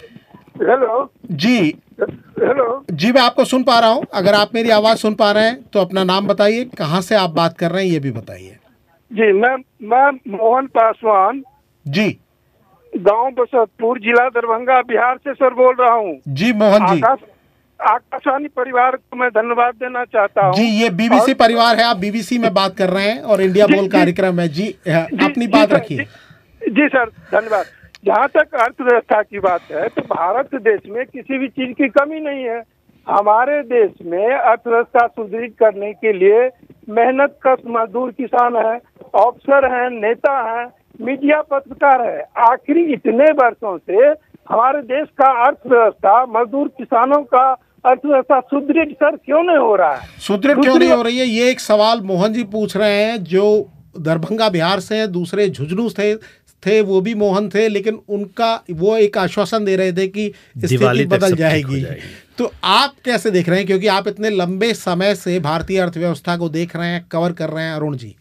Speaker 5: हेलो।
Speaker 1: जी
Speaker 5: हेलो।
Speaker 1: जी, मैं आपको सुन पा रहा हूँ। अगर आप मेरी आवाज सुन पा रहे हैं तो अपना नाम बताइए, कहाँ से आप बात कर रहे हैं ये भी बताइए।
Speaker 5: जी, मैं मैं मोहन पासवान,
Speaker 1: जी,
Speaker 5: गांव बसंतपुर, जिला दरभंगा, बिहार से सर बोल रहा हूँ।
Speaker 1: जी मोहन जी,
Speaker 5: आकाश आकाशवाणी परिवार को मैं धन्यवाद देना चाहता हूँ।
Speaker 1: जी, ये बीबीसी और... परिवार है, आप बीबीसी में बात कर रहे हैं और इंडिया बोल कार्यक्रम है। जी, अपनी बात रखिए।
Speaker 5: जी, जी सर, धन्यवाद। जहाँ तक अर्थव्यवस्था की बात है तो भारत देश में किसी भी चीज की कमी नहीं है। हमारे देश में अर्थव्यवस्था सुदृढ़ करने के लिए मेहनत कश मजदूर किसान है, अफसर हैं, नेता हैं, मीडिया पत्रकार है। आखिरी इतने वर्षों से हमारे देश का अर्थव्यवस्था मजदूर किसानों का अर्थव्यवस्था सुदृढ़ सर क्यों नहीं हो रहा है?
Speaker 1: सुदृढ़ क्यों नहीं हो रही है, ये एक सवाल मोहन जी पूछ रहे हैं, जो दरभंगा बिहार से हैं, दूसरे झुंझुनू थे थे वो भी मोहन थे, लेकिन उनका वो एक आश्वासन दे रहे थे कि स्थिति बदल जाएगी। तो आप कैसे देख रहे हैं, क्योंकि आप इतने लंबे समय से भारतीय अर्थव्यवस्था को देख रहे हैं, कवर कर रहे हैं अरुण जी?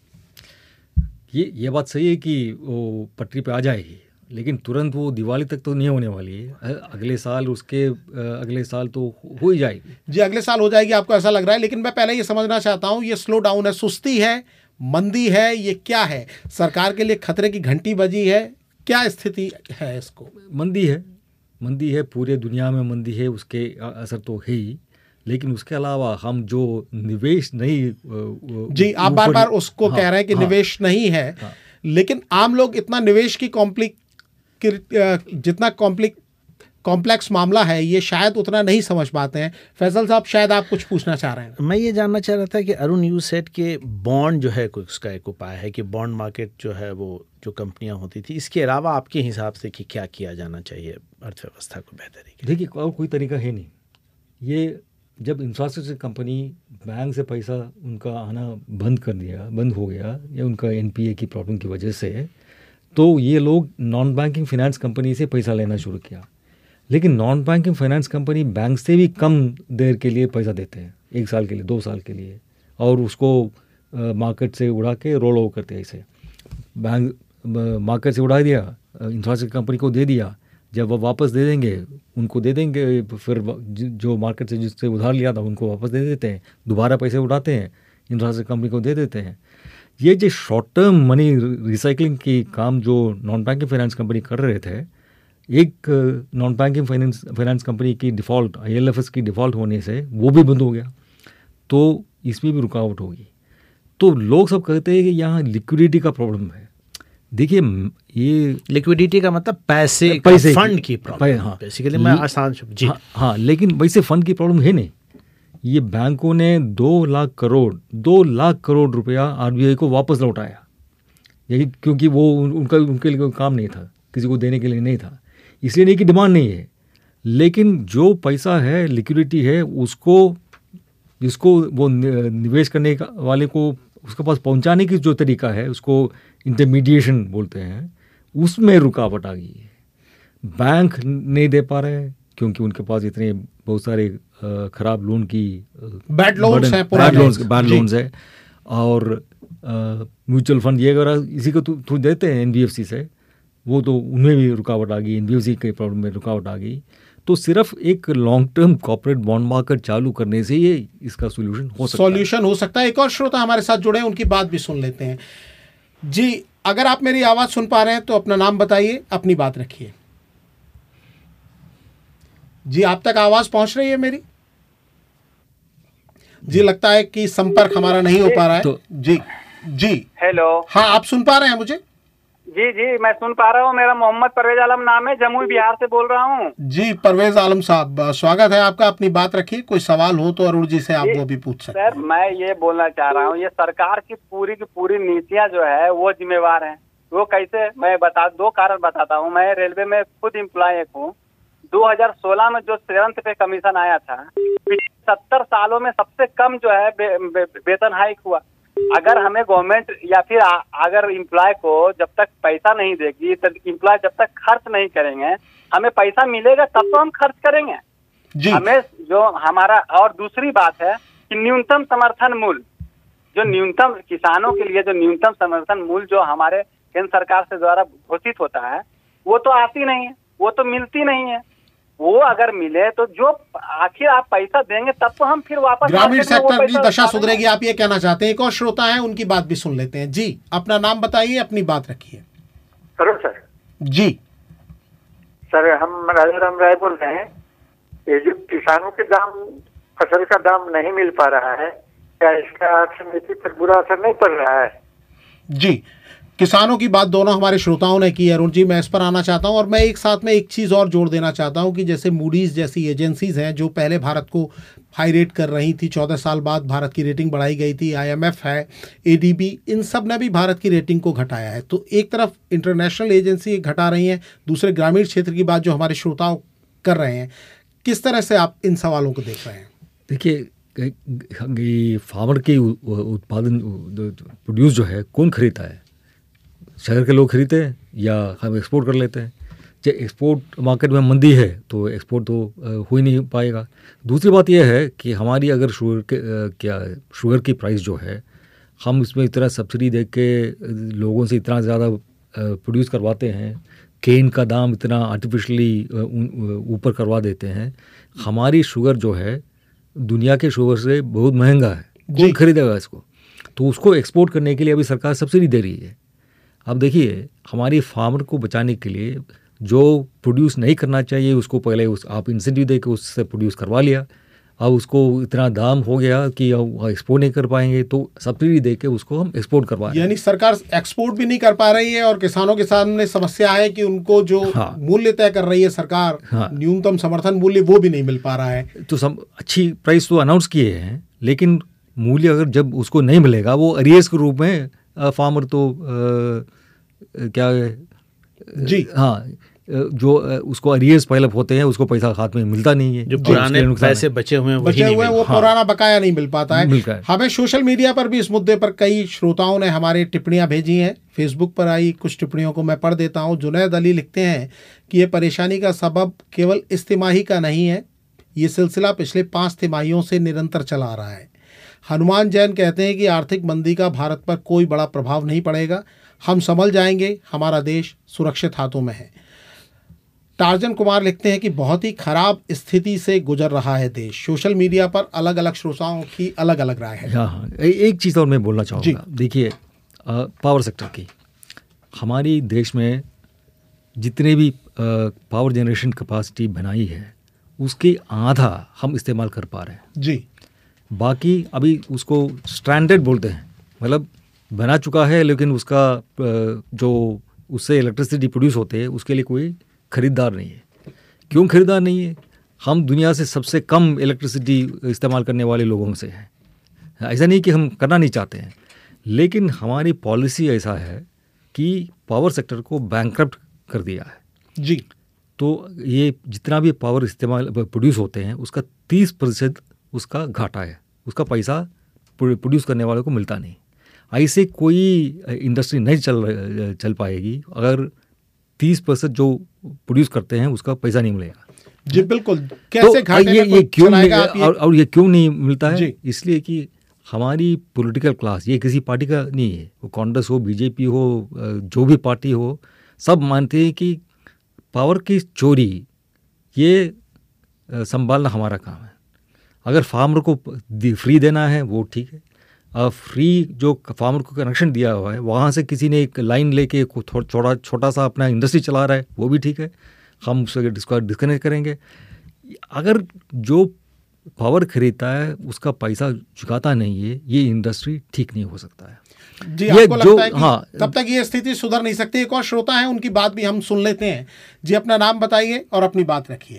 Speaker 17: ये ये बात सही है कि वो पटरी पे आ जाएगी, लेकिन तुरंत वो दिवाली तक तो नहीं होने वाली है। अगले साल, उसके अगले साल तो हो ही जाएगी।
Speaker 1: जी, अगले साल हो जाएगी, आपको ऐसा लग रहा है। लेकिन मैं पहले ये समझना चाहता हूँ, ये स्लो डाउन है, सुस्ती है, मंदी है, ये क्या है? सरकार के लिए खतरे की घंटी बजी है, क्या स्थिति है इसको?
Speaker 17: मंदी है, मंदी है, पूरे दुनिया में मंदी है, उसके असर तो है ही, लेकिन उसके अलावा हम जो निवेश नहीं,
Speaker 1: जी आप बार बार उसको हाँ, कह रहे हैं कि हाँ, निवेश नहीं है, हाँ, लेकिन आम लोग इतना निवेश की कॉम्प्लिक जितना कॉम्प्लिक कॉम्प्लेक्स मामला है, ये शायद उतना नहीं समझ पाते हैं। फैसल साहब, शायद आप कुछ पूछना चाह रहे हैं।
Speaker 11: मैं ये जानना चाह रहा था कि अरुण, यू सेड के बॉन्ड जो है, उसका एक उपाय है कि बॉन्ड मार्केट जो है वो जो कंपनियां होती थी, इसके अलावा आपके हिसाब से कि क्या किया जाना चाहिए अर्थव्यवस्था को बेहतरी के?
Speaker 17: देखिए, और कोई तरीका है नहीं। ये जब इंफ्रास्ट्रक्चर कंपनी बैंक से पैसा उनका आना बंद कर दिया, बंद हो गया, या उनका एनपीए की प्रॉब्लम की वजह से, तो ये लोग नॉन बैंकिंग फाइनेंस कंपनी से पैसा लेना शुरू किया। लेकिन non banking finance company bank से भी कम देर के लिए पैसा देते हैं, एक साल के लिए, दो साल के लिए, और उसको मार्केट से उड़ा के रोल ओवर करते हैं। ऐसे बैंक मार्केट से उड़ा दिया, इंफ्रास्ट्रक्चर कंपनी को दे दिया, जब वो वापस दे देंगे उनको दे देंगे, फिर जो मार्केट से जिससे उधार लिया था उनको वापस दे देते हैं, दोबारा पैसे उठाते हैं, इंफ्रास्ट्रक्चर कंपनी को दे देते हैं। ये जो शॉर्ट टर्म मनी रिसाइकलिंग की काम जो नॉन बैंकिंग फाइनेंस कंपनी कर रहे थे, एक non banking finance finance company की डिफ़ॉल्ट, आईएलएफएस की डिफ़ॉल्ट होने से वो भी बंद हो गया, तो इसमें भी रुकावट होगी। तो लोग सब कहते हैं कि यहाँ लिक्विडिटी का प्रॉब्लम है। देखिए, ये
Speaker 11: लिक्विडिटी का मतलब पैसे पैसे फंड की प्रॉब्लम, हाँ, बेसिकली मैं आसान जी
Speaker 17: हाँ, हाँ, लेकिन वैसे फंड की प्रॉब्लम है नहीं। ये बैंकों ने दो लाख करोड़ दो लाख करोड़ रुपया आरबीआई को वापस लौटाया, यही क्योंकि वो उनका उनके लिए काम नहीं था, किसी को देने के लिए नहीं था, इसलिए नहीं कि डिमांड नहीं है, लेकिन जो पैसा है, लिक्विडिटी है, उसको जिसको वो निवेश करने का वाले को उसके पास पहुंचाने की जो तरीका है, उसको इंटरमीडिएशन बोलते हैं, उसमें रुकावट आ गई है। बैंक नहीं दे पा रहे हैं क्योंकि उनके पास इतने बहुत सारे ख़राब लोन की
Speaker 1: बैड लोन्स हैं,
Speaker 17: बैड लोन्स बैड लोन्स है, और म्यूचुअल फंड ये अगर इसी को थ्रू देते हैं एनबीएफसी से, वो तो उनमें भी रुकावट आ गई, एनबीएफसी के प्रॉब्लम में रुकावट आ गई। तो सिर्फ एक long term corporate bond market चालू करने से ये इसका सोल्यूशन हो सकता
Speaker 1: सोल्यूशन हो सकता है। एक और श्रोता हमारे साथ जुड़े हैं, उनकी बात भी सुन लेते हैं। जी, अगर आप मेरी आवाज़ सुन पा रहे हैं तो अपना नाम बताइए, अपनी बात रखिए। जी, आप तक आवाज़ पहुंच रही है मेरी? जी, लगता है कि संपर्क हमारा नहीं हो पा रहा है। तो जी जी
Speaker 6: हेलो,
Speaker 1: हाँ, आप सुन पा रहे हैं मुझे?
Speaker 6: जी जी मैं सुन पा रहा हूँ। मेरा मोहम्मद परवेज आलम नाम है, जमुई बिहार से बोल रहा हूँ।
Speaker 1: जी परवेज आलम साहब, स्वागत है आपका, अपनी बात रखिए। कोई सवाल हो तो अरुण जी से आप वो भी पूछ सकते हैं।
Speaker 6: सर, मैं ये बोलना चाह रहा हूँ, ये सरकार की पूरी की पूरी नीतियाँ जो है वो जिम्मेवार हैं। वो कैसे, मैं बता दो कारण बताता हूँ। मैं रेलवे में खुद एम्प्लॉय एक हूँ। दो हजार सोलह में जो सेवंथ पे कमीशन आया था, सत्तर सालों में सबसे कम जो है बे, बे, बेतन हाइक हुआ। अगर हमें गवर्नमेंट या फिर आ, अगर एम्प्लॉय को जब तक पैसा नहीं देगी, तो एम्प्लॉय जब तक खर्च नहीं करेंगे, हमें पैसा मिलेगा तब तो हम खर्च करेंगे जी। हमें जो हमारा, और दूसरी बात है कि न्यूनतम समर्थन मूल्य, जो न्यूनतम किसानों के लिए जो न्यूनतम समर्थन मूल्य जो हमारे केंद्र सरकार से द्वारा घोषित होता है, वो तो आती नहीं है, वो तो मिलती नहीं है। वो अगर मिले तो जो आखिर आप पैसा देंगे तब तो हम फिर वापस
Speaker 1: ग्रामीण सेक्टर की दशा सुधरेगी, आप ये कहना चाहते हैं। एक और श्रोता है, उनकी बात भी सुन लेते हैं। जी, अपना नाम बताइए, अपनी बात रखिए।
Speaker 8: सर सर
Speaker 1: जी
Speaker 8: सर, हम राजा राम राय बोल रहे हैं। ये जो किसानों के दाम, फसल का दाम नहीं मिल पा रहा है, क्या इसका अर्थनीति पर बुरा असर नहीं पड़ रहा है?
Speaker 1: जी, किसानों की बात दोनों हमारे श्रोताओं ने की। अरुण जी, मैं इस पर आना चाहता हूं, और मैं एक साथ में एक चीज़ और जोड़ देना चाहता हूं कि जैसे मूडीज़ जैसी एजेंसीज हैं जो पहले भारत को हाई रेट कर रही थी, चौदह साल बाद भारत की रेटिंग बढ़ाई गई थी, आईएमएफ है, एडीबी, इन सब ने भी भारत की रेटिंग को घटाया है। तो एक तरफ इंटरनेशनल एजेंसी घटा रही हैं, दूसरे ग्रामीण क्षेत्र की बात जो हमारे श्रोताओं कर रहे हैं। किस तरह से आप इन सवालों को देख रहे हैं?
Speaker 17: देखिए, फार्मर के उत्पादन प्रोड्यूस जो है कौन खरीदता है? शहर के लोग खरीदते हैं या हम एक्सपोर्ट कर लेते हैं? जब एक्सपोर्ट मार्केट में मंदी है तो एक्सपोर्ट तो हो ही नहीं पाएगा। दूसरी बात यह है कि हमारी अगर शुगर के क्या शुगर की प्राइस जो है, हम इसमें इतना सब्सिडी दे के लोगों से इतना ज़्यादा प्रोड्यूस करवाते हैं, केन का दाम इतना आर्टिफिशियली ऊपर करवा देते हैं, हमारी शुगर जो है दुनिया के शुगर से बहुत महंगा है, कौन खरीदेगा इसको? तो उसको एक्सपोर्ट करने के लिए अभी सरकार सब्सिडी दे रही है। अब देखिए, हमारी फार्मर को बचाने के लिए जो प्रोड्यूस नहीं करना चाहिए उसको पहले उस आप इंसेंटिव दे के उससे प्रोड्यूस करवा लिया, अब उसको इतना दाम हो गया कि एक्सपोर्ट नहीं कर पाएंगे तो सब्सिडी दे के उसको हम एक्सपोर्ट करवा रहे हैं।
Speaker 1: यानी सरकार एक्सपोर्ट भी नहीं कर पा रही है और किसानों के सामने समस्या है कि उनको जो हाँ, मूल्य तय कर रही है सरकार, हाँ, न्यूनतम समर्थन मूल्य, वो भी नहीं मिल पा रहा है।
Speaker 17: तो सम, अच्छी प्राइस तो अनाउंस किए हैं, लेकिन मूल्य अगर जब उसको नहीं मिलेगा, वो अरियर्स के रूप में फार्मर तो आ, क्या
Speaker 1: जी
Speaker 17: हाँ जो उसको अरियर्स पाइल अप होते हैं उसको पैसा हाथ में मिलता नहीं है,
Speaker 11: जो पुराने पैसे बचे हुए हैं
Speaker 1: बचे हुए वो हाँ, पुराना बकाया नहीं मिल पाता है। हमें सोशल मीडिया पर भी इस मुद्दे पर कई श्रोताओं ने हमारे टिप्पणियां भेजी हैं। फेसबुक पर आई कुछ टिप्पणियों को मैं पढ़ देता हूं। जुनैद अली लिखते हैं कि ये परेशानी का सबब केवल इस तिमाही का नहीं है, ये सिलसिला पिछले पाँच तिमाहियों से निरंतर चला आ रहा है। हनुमान जैन कहते हैं कि आर्थिक मंदी का भारत पर कोई बड़ा प्रभाव नहीं पड़ेगा, हम संभल जाएंगे, हमारा देश सुरक्षित हाथों में है। टार्जन कुमार लिखते हैं कि बहुत ही खराब स्थिति से गुजर रहा है देश। सोशल मीडिया पर अलग अलग श्रोताओं की अलग अलग राय है।
Speaker 17: हाँ, एक चीज़ और मैं बोलना चाहूँगा। देखिए, पावर सेक्टर की हमारी देश में जितने भी पावर जनरेशन कैपेसिटी बनाई है उसके आधा हम इस्तेमाल कर पा रहे हैं
Speaker 1: जी।
Speaker 17: बाकी अभी उसको स्ट्रैंडेड बोलते हैं, मतलब बना चुका है लेकिन उसका जो उससे इलेक्ट्रिसिटी प्रोड्यूस होते हैं उसके लिए कोई खरीदार नहीं है। क्यों खरीदार नहीं है? हम दुनिया से सबसे कम इलेक्ट्रिसिटी इस्तेमाल करने वाले लोगों में से हैं। ऐसा नहीं कि हम करना नहीं चाहते हैं, लेकिन हमारी पॉलिसी ऐसा है कि पावर सेक्टर को बैंकक्रप्ट कर दिया है
Speaker 1: जी।
Speaker 17: तो ये जितना भी पावर इस्तेमाल प्रोड्यूस होते हैं उसका तीस प्रतिशत उसका घाटा है, उसका पैसा प्रोड्यूस करने वालों को मिलता नहीं। ऐसे कोई इंडस्ट्री नहीं चल चल पाएगी अगर तीस परसेंट जो प्रोड्यूस करते हैं उसका पैसा नहीं मिलेगा
Speaker 1: जी। बिल्कुल, कैसे
Speaker 17: तो ये ये क्यों नहीं और, और ये क्यों नहीं मिलता है? इसलिए कि हमारी पॉलिटिकल क्लास ये किसी पार्टी का नहीं है, वो कांग्रेस हो, बीजेपी हो, जो भी पार्टी हो, सब मानते हैं कि पावर की चोरी ये संभालना हमारा काम है। अगर फार्मर को फ्री देना है वो ठीक है, फ्री जो फार्मर को कनेक्शन दिया हुआ है वहाँ से किसी ने एक लाइन लेके छोटा छोटा सा अपना इंडस्ट्री चला रहा है वो भी ठीक है, हम उससे डिस्कनेक्ट करेंगे। अगर जो पावर खरीदता है उसका पैसा चुकाता नहीं है, ये इंडस्ट्री ठीक नहीं हो सकता है
Speaker 1: जी। ये आपको लगता है कि हाँ, तब तक ये स्थिति सुधर नहीं सकती। एक और श्रोता है, उनकी बात भी हम सुन लेते हैं जी। अपना नाम बताइए और अपनी बात रखिए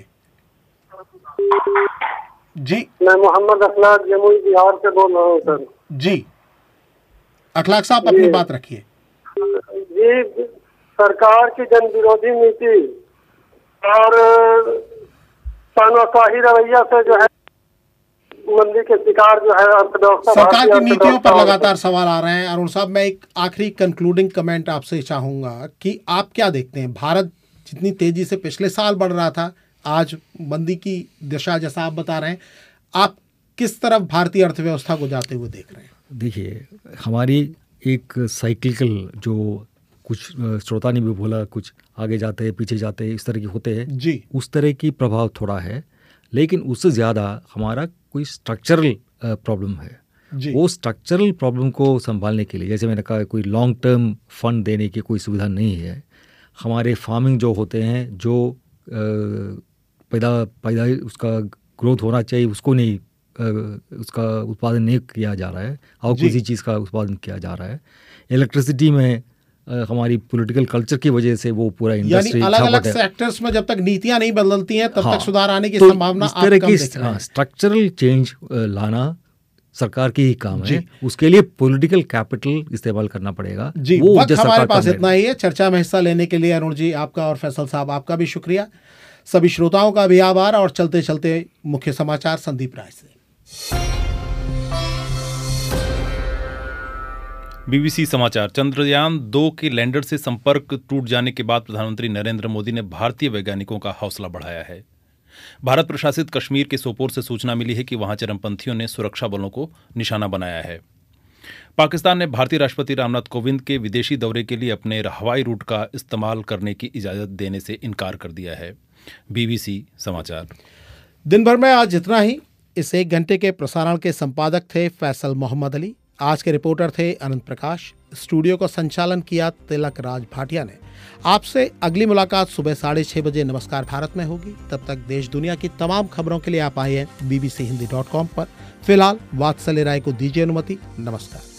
Speaker 1: जी।
Speaker 7: मैं मोहम्मद अखलाक जमुई बिहार से बोल रहा हूँ सर
Speaker 1: जी। अखलाक साहब अपनी बात रखिए
Speaker 7: जी। सरकार की जन विरोधी नीति और तानाशाही रवैया से जो है मंदी के शिकार जो है अर्थव्यवस्था,
Speaker 1: सरकार की नीतियों पर लगातार सवाल आ रहे हैं। अरुण साहब, मैं एक आखिरी कंक्लूडिंग कमेंट आपसे चाहूंगा कि आप क्या देखते हैं, भारत जितनी तेजी से पिछले साल बढ़ रहा था, आज मंदी की दिशा जैसा आप बता रहे हैं, आप किस तरफ भारतीय अर्थव्यवस्था को जाते हुए देख रहे हैं?
Speaker 17: देखिए, हमारी एक साइक्लिकल जो कुछ श्रोता ने भी बोला, कुछ आगे जाते हैं पीछे जाते हैं, इस तरह के होते हैं
Speaker 1: जी।
Speaker 17: उस तरह की प्रभाव थोड़ा है, लेकिन उससे ज़्यादा हमारा कोई स्ट्रक्चरल प्रॉब्लम है
Speaker 1: जी।
Speaker 17: वो स्ट्रक्चरल प्रॉब्लम को संभालने के लिए, जैसे मैंने कहा, कोई लॉन्ग टर्म फंड देने की कोई सुविधा नहीं है। हमारे फार्मिंग जो होते हैं, जो पैदा पैदा उसका ग्रोथ होना चाहिए उसको नहीं, उसका उत्पादन नहीं किया जा रहा है और किसी चीज़ का उत्पादन किया जा रहा है। इलेक्ट्रिसिटी में हमारी पॉलिटिकल कल्चर की वजह से वो पूरा इंडस्ट्री
Speaker 1: अलग अलग सेक्टर्स में जब तक नीतियां नहीं बदलती हैं तब हाँ, तक सुधार आने की तो संभावना
Speaker 17: इस तरह की स्ट्रक्चरल चेंज लाना सरकार की ही काम है। उसके लिए पॉलिटिकल कैपिटल इस्तेमाल करना पड़ेगा
Speaker 1: जी। वो वक्त हमारे पास इतना ही है। चर्चा में हिस्सा लेने के लिए अरुण जी आपका और फैसल साहब आपका भी शुक्रिया। सभी श्रोताओं का भी आभार और चलते चलते मुख्य समाचार संदीप राय से।
Speaker 4: बीबीसी समाचार। चंद्रयान दो के लैंडर से संपर्क टूट जाने के बाद प्रधानमंत्री नरेंद्र मोदी ने भारतीय वैज्ञानिकों का हौसला बढ़ाया है। भारत प्रशासित कश्मीर के सोपोर से सूचना मिली है कि वहां चरमपंथियों ने सुरक्षा बलों को निशाना बनाया है। पाकिस्तान ने भारतीय राष्ट्रपति रामनाथ कोविंद के विदेशी दौरे के लिए अपने हवाई रूट का इस्तेमाल करने की इजाजत देने से इनकार कर दिया है। बीबीसी समाचार।
Speaker 1: दिन भर में आज इतना ही। इस एक घंटे के प्रसारण के संपादक थे फैसल मोहम्मद अली। आज के रिपोर्टर थे अनंत प्रकाश। स्टूडियो का संचालन किया तिलक राज भाटिया ने। आपसे अगली मुलाकात सुबह साढ़े छह बजे नमस्कार भारत में होगी। तब तक देश दुनिया की तमाम खबरों के लिए आप आए हैं बीबीसी हिंदी डॉट कॉम पर। फिलहाल वात्सल्य राय को दीजिए अनुमति। नमस्कार।